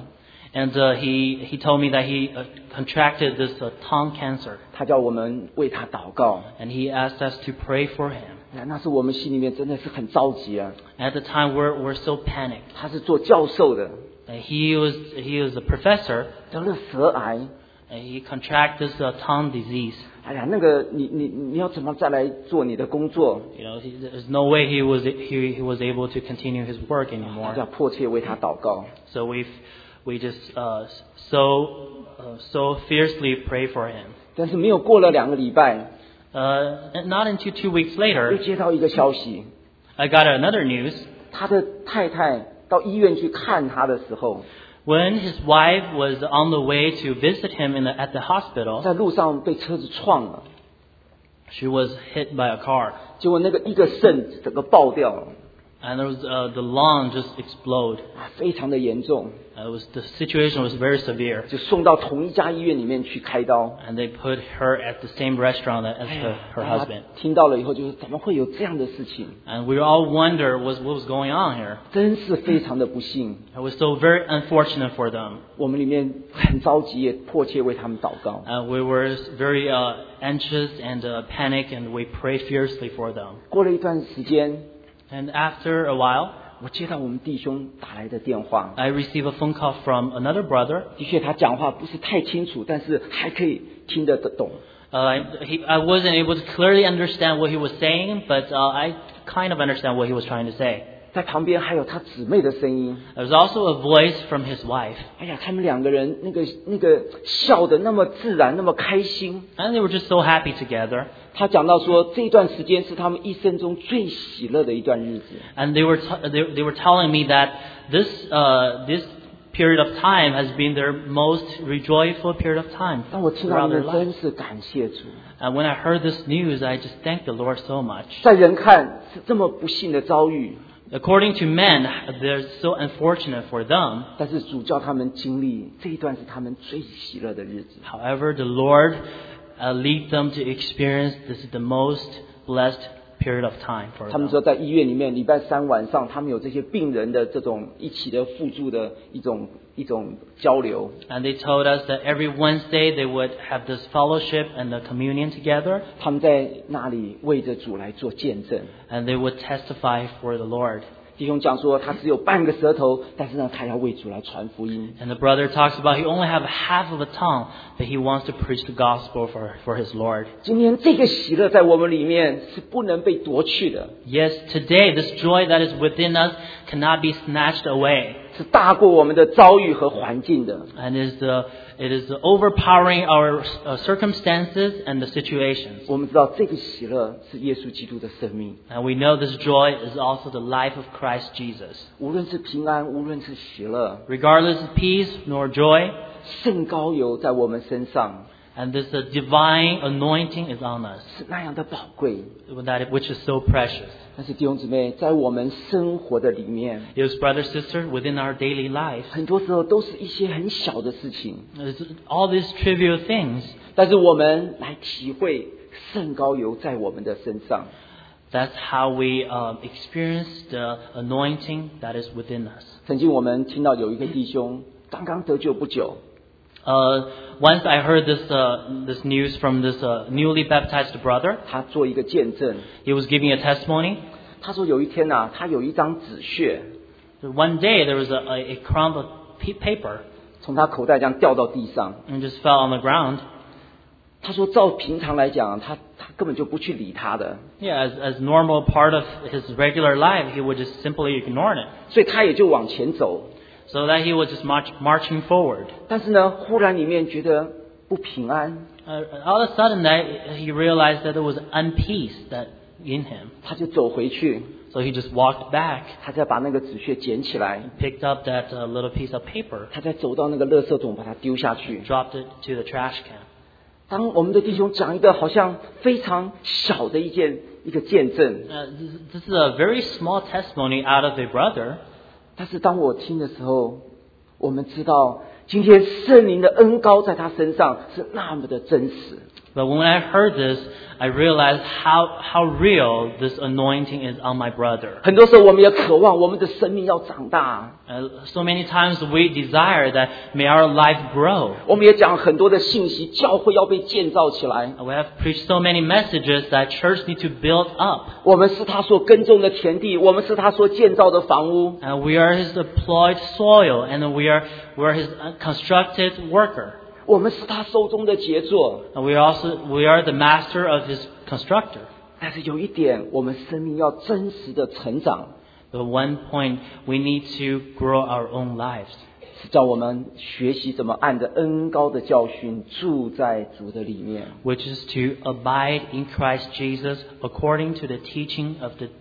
And uh, he he told me that he uh, contracted this uh, tongue cancer, 他叫我们为他祷告。 and he asked us to pray for him. 哎，那时候我们心里面真的是很着急啊。 At the time, we're we're so panicked. 他是做教授的， Uh, he was he was a professor, 得了舌癌。 and he contracted this uh, tongue disease. 哎呀，那个你你你要怎么再来做你的工作？ You know, he, there's no way he was he, he was able to continue his work 大 anymore. 家迫切为他祷告。 So we we just uh, so uh, so fiercely pray for him. 但是没有过了两个礼拜， Uh, and not until two weeks 又 later, 接到一个消息， I got another news. 他的太太到医院去看他的时候， When his wife was on the way to visit him in the, at the hospital, 在路上被车子撞了， she was hit by a car, 结果那个一个肾整个爆掉了， and there was uh, the lung just explode. 啊，非常的严重， Uh, it was the situation was very severe, 就送到同一家医院里面去开刀。 and they put her at the same restaurant as 哎 her, 呀， her 大家 husband. 听到了以后，就是怎么会有这样的事情？ And we all wonder what was, what was going on here. 真是非常的不幸。 It was so very unfortunate for them. 我们里面很着急，也迫切为他们祷告。 Uh, we were very uh, anxious and uh, panicked, and we prayed fiercely for them. 过了一段时间， And after a while, 我接到我们弟兄打来的电话， I received a phone call from another brother. 的确他讲话不是太清楚，但是还可以听得懂。 Uh, he, I wasn't able to clearly understand what he was saying, but uh, I kind of understand what he was trying to say. 在旁边还有他姊妹的声音。 There was also a voice from his wife, 哎呀，他们两个人那个那个笑得那么自然，那么开心。 and they were just so happy together. 他讲到说，这段时间是他们一生中最喜乐的一段日子。 And they were t- they, they were telling me that this uh, this period of time has been their most rejoiceful period of time 当我听到 throughout 你 their 们， life. 真是感谢主。 And when I heard this news, I just thanked the Lord so much. 在人看是这么不幸的遭遇， According to men, they're so unfortunate for them. 但是主叫他们经历这一段是他们最喜乐的日子。 However, the Lord uh, leads them to experience this is the most blessed period of time for 他们 them. 说，在医院里面，礼拜三晚上，他们有这些病人的这种一起的互助的一种一种交流。 And they told us that every Wednesday they would have this fellowship and the communion together, 他们在那里为着主来做见证。 and they would testify for the Lord. 弟兄讲说，他只有半个舌头，但是呢，他要为主来传福音。 And the brother talks about he only have half of a tongue, but he wants to preach the gospel for, for his Lord. 今天这个喜乐在我们里面是不能被夺去的， Yes, today this joy that is within us cannot be snatched away. 是大过我们的遭遇和环境的。 And it is, uh, it is overpowering our uh, circumstances and the situations. 我们知道这个喜乐是耶稣基督的生命， And we know this joy is also the life of Christ Jesus. 无论是平安，无论是喜乐， Regardless of peace nor joy, 圣膏油在我们身上 and this uh, divine anointing is on us, 是那样的宝贵。 that which is so precious. 但是弟兄姊妹，在我们生活的里面， It is brothers, sisters, within our daily lives. 很多时候都是一些很小的事情， It's all these trivial things. 但是我们来体会圣膏油在我们的身上。 That's how we uh, experience the anointing that is within us. 曾经我们听到有一个弟兄刚刚得救不久， Uh, once I heard this uh, this news from this uh, newly baptized brother. 他做一个见证。 He was giving a testimony. 他说有一天啊，他有一张纸屑 One day there was a, a, a crumb of pe- paper 从他口袋这样掉到地上。 and just fell on the ground. 他说照平常来讲，他他根本就不去理他的， Yeah, as as normal part of his regular life, he would just simply ignore it. 所以他也就往前走。 So that he was just march, marching forward. 但是呢，忽然里面觉得不平安， Uh, all of a sudden, that he realized that there was unpeace that in him. 他就走回去， So he just walked back, 他再把那个纸屑捡起来， picked up that uh, little piece of paper, 他再走到那个垃圾桶把它丢下去。 dropped it to the trash can. 当我们的弟兄讲一个好像非常小的一件一个见证， Uh, this, this is a very small testimony out of a brother. 但是当我听的时候，我们知道今天圣灵的恩膏在他身上是那么的真实。 But when I heard this, I realized how, how real this anointing is on my brother. 很多时候我们也渴望我们的生命要长大。 Uh, so many times we desire that may our life grow. 我们也讲很多的信息，教会要被建造起来。 We have preached so many messages that church need to build up. 我们是他所耕种的田地，我们是他所建造的房屋。 And we are His deployed soil, and we are we are His constructed worker. 我们是他手中的杰作。 And we also we are the master of His constructor. 但是有一点，我们生命要真实的成长， But one point we need to grow our own lives. 是叫我们学习怎么按着恩膏的教训住在主的里面。 Which is to abide in Christ Jesus according to the teaching of the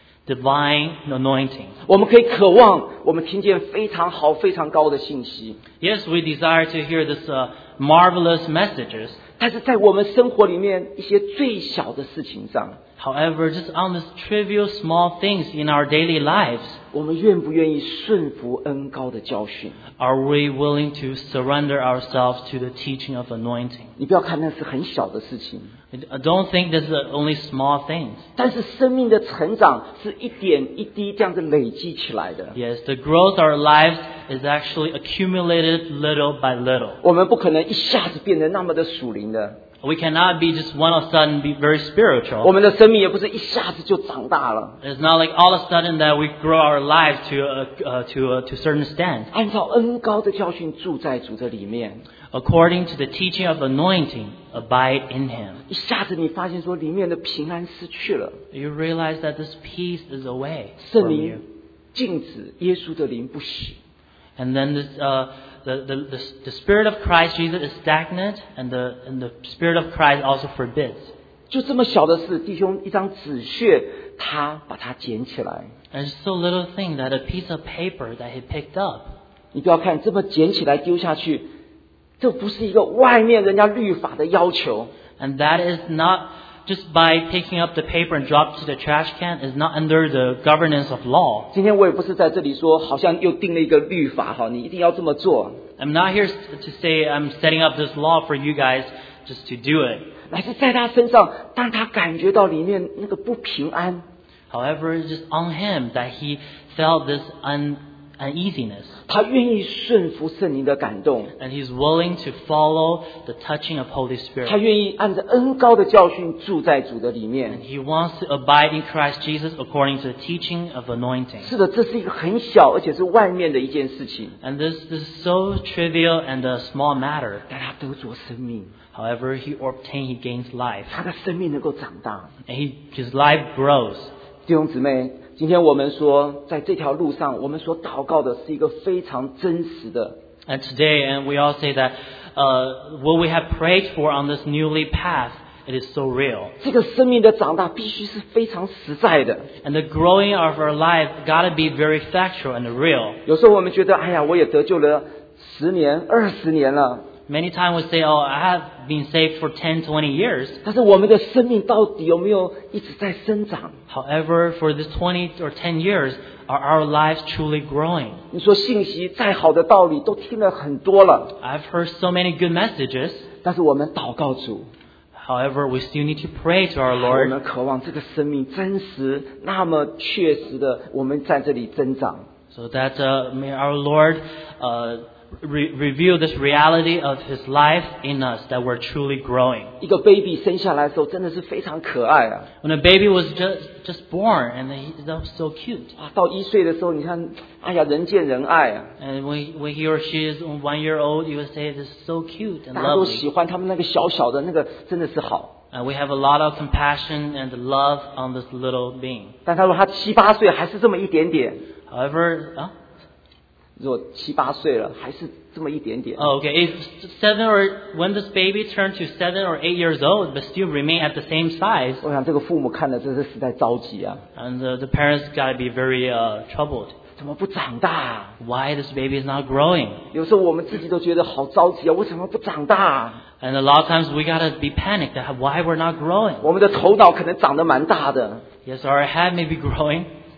divine anointing. 我们可以渴望，我们听见非常好、非常高的信息， Yes, we desire to hear this uh, marvelous messages. 但是在我们生活里面一些最小的事情上， However, just on these trivial small things in our daily lives, 我们愿不愿意顺服恩膏的教训？ are we willing to surrender ourselves to the teaching of anointing? 你不要看那是很小的事情， I don't think this is only small things. 但是生命的成长是一点一滴这样子累积起来的。 Yes, the growth of our lives is actually accumulated little by little. 我们不可能一下子变得那么的属灵的， We cannot be just one of a sudden be very 我 spiritual. 们的生命也不是一下子就长大了。 It's not like all of a sudden that we grow our lives to a, uh, to a, to a certain stand. 按照恩膏的教训住在主的里面， According to the teaching of anointing, abide in Him. 一下子你发现说里面的平安失去了， You realize that this peace is away 圣 from 灵 you. 禁止耶稣的灵不喜。 And then this, uh, the, the, the, the Spirit of Christ Jesus is stagnant, and the, and the Spirit of Christ also forbids. 就这么小的事，弟兄一张纸屑，他把它捡起来。 And it's so little thing that a piece of paper that he picked up. 你不要看这么捡起来丢下去，这不是一个外面人家律法的要求。 And that is not just by picking up the paper and drop it to the trash can, is not under the governance of law. 今天我也不是在这里说，好像又定了一个律法哈，你一定要这么做。 I'm not here to say I'm setting up this law for you guys just to do it. 乃是在他身上，当他感觉到里面那个不平安， However, it's just on him that he felt this un, uneasiness. 他愿意顺服圣灵的感动， And he's willing to follow the touching of Holy 他 Spirit. 愿意按着恩膏的教训住在主的里 And 面。 he wants to abide in Christ Jesus according to the teaching of anointing. 是的，这是一个很小而且是外面的一件事情， And this, this is so trivial and a small matter. 但他得着生命， However, he obtained, he gains life. 他的生命能够长大。 And he, his life grows. 弟兄姊妹，今天我们说，在这条路上，我们所祷告的是一个非常真实的。 And today, and we all say that uh, what we have prayed for on this newly path, it is so real. 这个生命的长大必须是非常实在的。 And the growing of our life got to be very factual and real. 有时候我们觉得，哎呀，我也得救了十年、二十年了， Many times we say, oh, I have been saved for ten, twenty years. 但是我们的生命到底有没有一直在生长？ However, for this twenty or ten years, are our lives truly growing? 你说信息再好的道理都听了很多了， I've heard so many good messages. 但是我们祷告主， However, we still need to pray to our 我 Lord 们渴望这个生命真实，那么确实的，我们在这里增长。 so that uh, may our Lord uh, re- reveal this reality of His life in us, that we're truly growing. 一个 baby 生下来的时候真的是非常可爱啊！ When a baby was just, just born, and he, that was so cute. 啊，到一岁的时候，你看，哎呀，人见人爱啊， And when, when he or she is one year old, you would say, this is so cute and 大家都 lovely. 喜欢他们那个小小的那个，真的是好。 And we have a lot of compassion and love on this little being. 但他说他七八岁还是这么一点点， However, uh, 如果七八岁了还是这么一点点， oh, okay, if seven or when this baby turned to seven or eight years old, but still remain at the same size, 我想这个父母看了真是实在着急啊！ and the, the parents got to be very uh, troubled. 怎么不长大啊？ Why this baby is not growing? 有时候我们自己都觉得好着急啊，为什么不长大啊？ And a lot of times we got to be panicked at why we're not growing. 我们的头脑可能长得蛮大的， Yes, our head may be growing,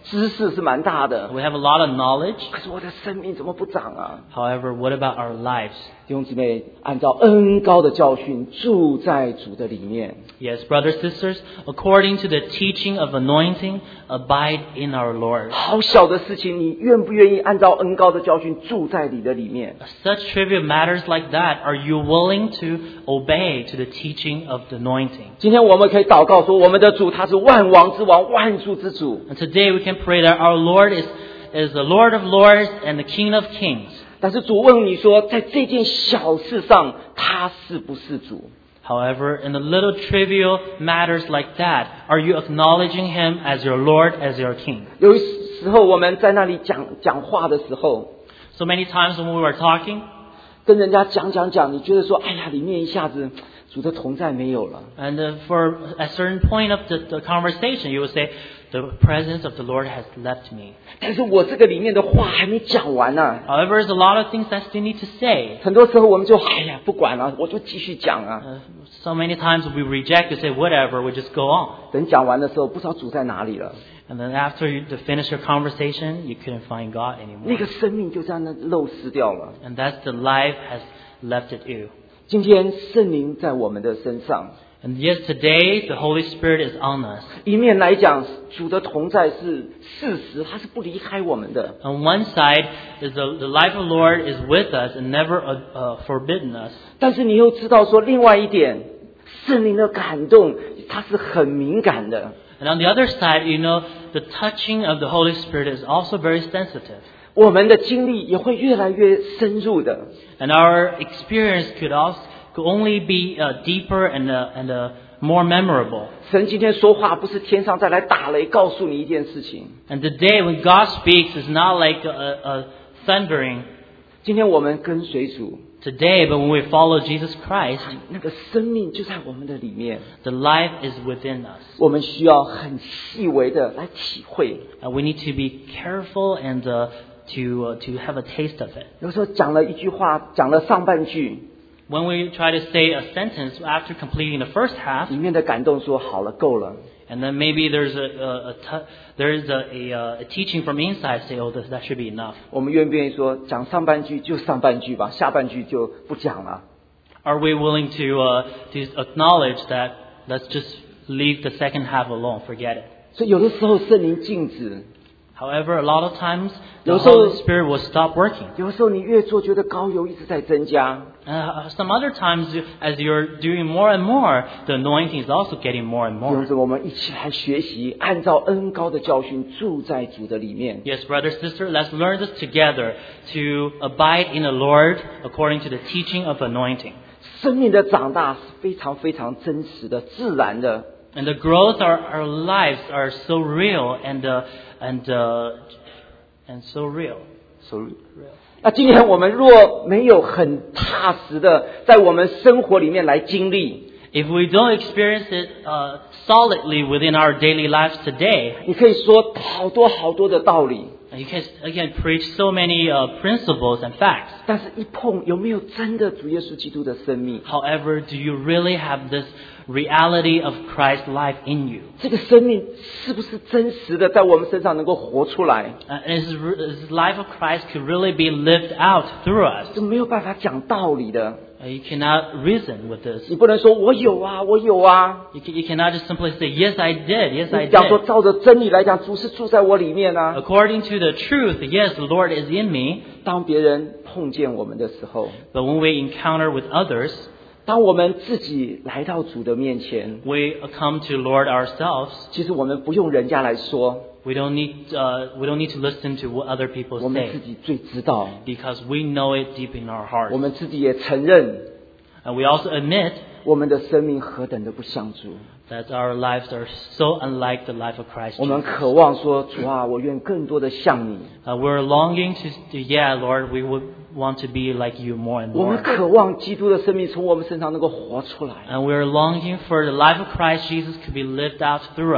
知识是蛮大的， We have a lot of knowledge. 可是我的生命怎么不长啊？ However, what about our lives? 弟兄姊妹，按照恩高的教训，住在主的里面。 Yes, brothers, sisters, according to the teaching of anointing, abide in our Lord. 好小的事情，你愿不愿意按照恩高的教训住在你的里面？ Such trivial matters like that, are you willing to obey to the teaching of the anointing? 今天我们可以祷告说，我们的主他是万王之王，万主之主。 And today we can pray that our Lord is, is the Lord of lords and the King of kings. 但是主问你说，在这件小事上，他是不是主？ However, in the little trivial matters like that, are you acknowledging Him as your Lord, as your King? 有时候我们在那里讲讲话的时候， So many times when we were talking, 跟人家讲讲讲，你觉得说，哎呀，里面一下子主的同在没有了。 and uh, for a certain point of the, the conversation, you would say, the presence of the Lord has left me. 但是我这个里面的话还没讲完呢、啊。 However, there's a lot of things I still need to say. 很多时候我们就哎呀不管了，我就继续讲啊。 Uh, so many times we reject to say whatever, we just go on. 等讲完的时候，不知道主在哪里了。 And then after you to finish your conversation, you couldn't find God 那 anymore. 个生命就这样的漏失掉了。 And that's the life has left it you. 今天圣灵在我们的身上， And yes, today the Holy Spirit is on us. 一面来讲，主的同在是事实，他是不离开我们的。 On one side is the, the life of the Lord is with us and never uh, uh, forbidden us. 但是你又知道说，另外一点，圣灵的感动，它是很敏感的。 And on the other side, you know, the touching of the Holy Spirit is also very sensitive. 我们的经历也会越来越深入的。 And our experience could also could only be uh, deeper and uh, and uh, more memorable. 神今天说话不是天上再来打雷告诉你一件事情。 And today, when God speaks, is not like a, a thundering. 今天我们跟随主， Today, but when we follow Jesus Christ, 那个生命就在我们的里面。 the life is within us. 我们需要很细微的来体会。 And we need to be careful and uh, to uh, to have a taste of it. 有时候讲了一句话，讲了上半句， When we try to say a sentence after completing the first half, 里面的感动说好了，够了。 and then maybe there's a, a, a t- there's a, a, uh, a teaching from inside say, oh, this, that should be enough. 我们愿不愿意说讲上半句就上半句吧，下半句就不讲了？ Are we willing to uh, to acknowledge that? Let's just leave the second half alone, forget it. 所以有的时候圣灵静止， However, a lot of times the 有时候- Holy Spirit will stop working. 有的时候你越做，觉得高油一直在增加。 Uh, some other times, as you're doing more and more, the anointing is also getting more and 有 more. 时候我们一起来学习，按照恩高的教训住在主的里面。 Yes, brother, sister, let's learn this together to abide in the Lord according to the teaching of anointing. 生命的长大是非常非常真实的、自然的。 And the growth of our, our lives are so real and uh, and uh, and so real. So real. 那今天我们若没有很踏实的在我们生活里面来经历， If we don't experience it uh, solidly within our daily lives today, 你可以说好多好多的道理， you can again preach so many uh, principles and facts. 但是一碰有没有真的主耶稣基督的生命？ However, do you really have this reality of Christ's life in you? 这个生命是不是真实的在我们身上能够活出来？ Uh, is, is the life of Christ could really be lived out through us? 就没有办法讲道理的。 Uh, you cannot reason with this. 你不能说我有啊，我有啊。 You, can, you cannot just simply say, yes, I did, yes, I 你讲说 did. 照着真理来讲，主是住在我里面啊。 According to the truth, yes, the Lord is in me. 当别人碰见我们的时候， But when we encounter with others, 当我们自己来到主的面前， we come to Lord ourselves. 其实我们不用人家来说， We don't need, uh, we don't need to listen to what other people 我们自 say 己最知道， because we know it deep in our 我 hearts. 们自己也承认， And we also admit 我们的生命何等的不像主。 that our lives are so unlike the life of Christ 我们 Jesus. 渴望说，主啊，我愿更多的像你。 Uh, we're longing to, to, yeah, Lord, we would want to be like you more and 我 more. 们渴望基督的生命从我们身上能够活出来。 And we're longing for the life of Christ Jesus to be lived out through us.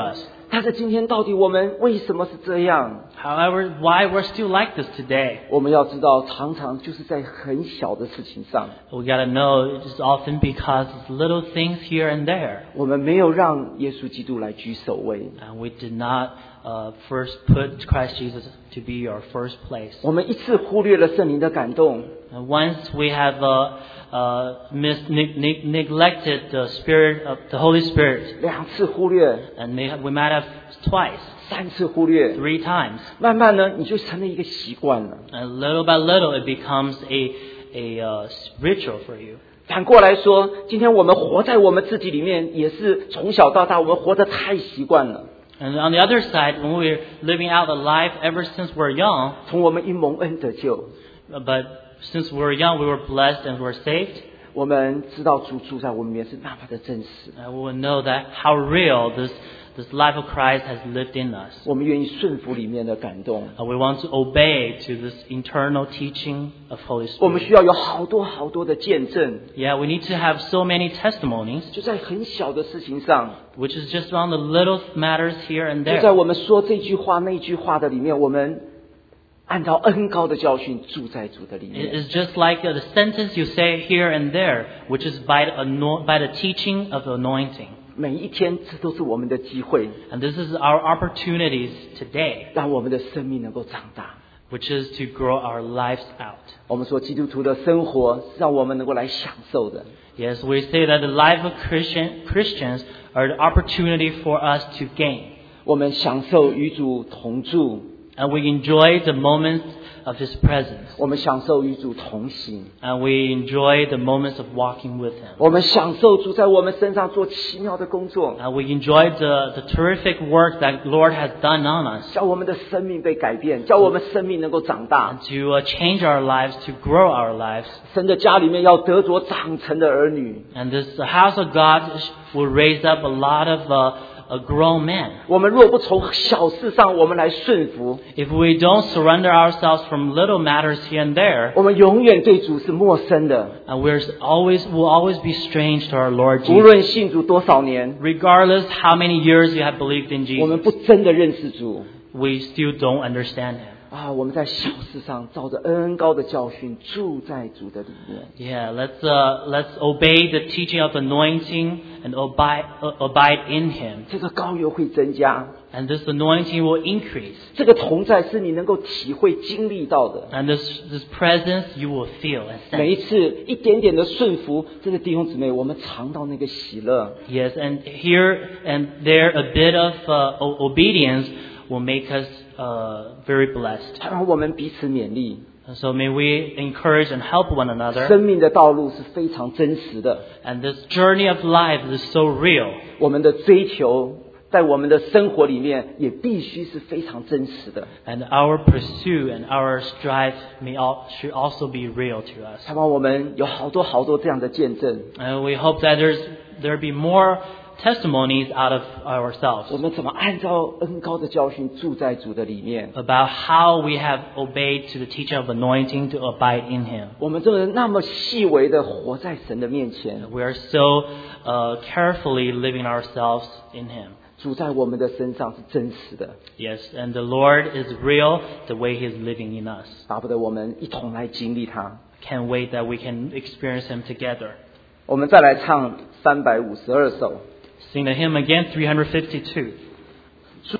但是今天到底我们为什么是这样？ However, why we're still like this today? 我们要知道，常常就是在很小的事情上， We gotta know it's often because it's little things here and there. 我们没有让耶稣基督来居首位。 And we did not uh, first put Christ Jesus to be our first place. 我们一次忽略了圣灵的感动， And once we have uh, uh, mis- neg- neg- neglected the Spirit of the Holy Spirit, 两次忽略， and may have, we might have twice, 三次忽略， three times, 慢慢呢，你就成了一个习惯了。 and little by little it becomes a a uh, ritual for you. 反过来说，今天我们活在我们自己里面，也是从小到大，我们活得太习惯了。 And on the other side, when we're living out a life ever since we're young, 从我们因蒙恩得救， but since we were young, we were blessed and were saved. 我们知道主住在我们里面是那么的真实， And we will know that how real this this life of Christ has lived in us. 我们愿意顺服里面的感动。 And we want to obey to this internal teaching of Holy 我们 Spirit. 需要有好多好多的见证， Yeah, we need to have so many testimonies, 就在很小的事情上， which is just on the little matters here and 就在 there. 我们说这句话那句话的里面，我们按照恩高的教训住在主的里 It 面。 is just like uh, the sentence you say here and there, which is by the, ano- by the teaching of the anointing. 每一天，这都是我们的机会， And this is our opportunities today, 让我们的生命能够长大。 which is to grow our lives out. 我们说基督徒的生活是让我们能够来享受的。 Yes, we say that the life of Christian, Christians are the opportunity for us to gain. 我们享受与主同住， And we enjoy the moments of His presence. 我们享受与主同行， And we enjoy the moments of walking with Him. 我们享受主在我们身上做奇妙的工作， And we enjoy the, the terrific work that Lord has done on us 叫我们的生命被改变，叫我们生命能够长大。 to uh, change our lives, to grow our lives. 神的家里面要得着长成的儿女， And this the house of God will raise up a lot of uh, a grown men. 我们若不从小事上我们来顺服， If we don't surrender ourselves from little matters here and there, 我们永远对主是陌生的。 and we're always will always be strange to our Lord 无 Jesus. 论信主多少年， Regardless how many years you have believed in 我们 Jesus, 不真的认识主 we still don't understand Him. 啊！我们在小事上照着恩高的教训住在主的里面。 Yeah, let's uh, let's obey the teaching of anointing and abide uh, abide in Him, 这个高油会增加， and this anointing will increase, 这个同在是你能够体会经历到的。 and this this presence you will feel and 每一 sense. 次一点点的顺服，真的弟兄姊妹，我们尝到那个喜乐。 Yes, and here and there a bit of uh, o- obedience will make us uh, very blessed. 让我们彼此勉励， And so may we encourage and help one another. 生命的道路是非常真实的。 And this journey of life is so real. 我们的追求在我们的生活里面也必须是非常真实的。 And our pursuit and our strive may all, should also be real to us. 盼望我们有好多好多这样的见证。 And we hope that there's there be more testimonies out of ourselves 我们怎么按照恩高的教训住在主的里面？ about how we have obeyed to the teaching of anointing to abide in Him. 我们真的那么细微的活在神的面前， We are so uh, carefully living ourselves in Him. 主在我们的身上是真实的， Yes, and the Lord is real the way He is living in us. 巴不得我们一同来经历它。 Can't wait that we can experience Him together. 我们再来唱三百五十二首。 Sing the hymn again, three hundred fifty-two.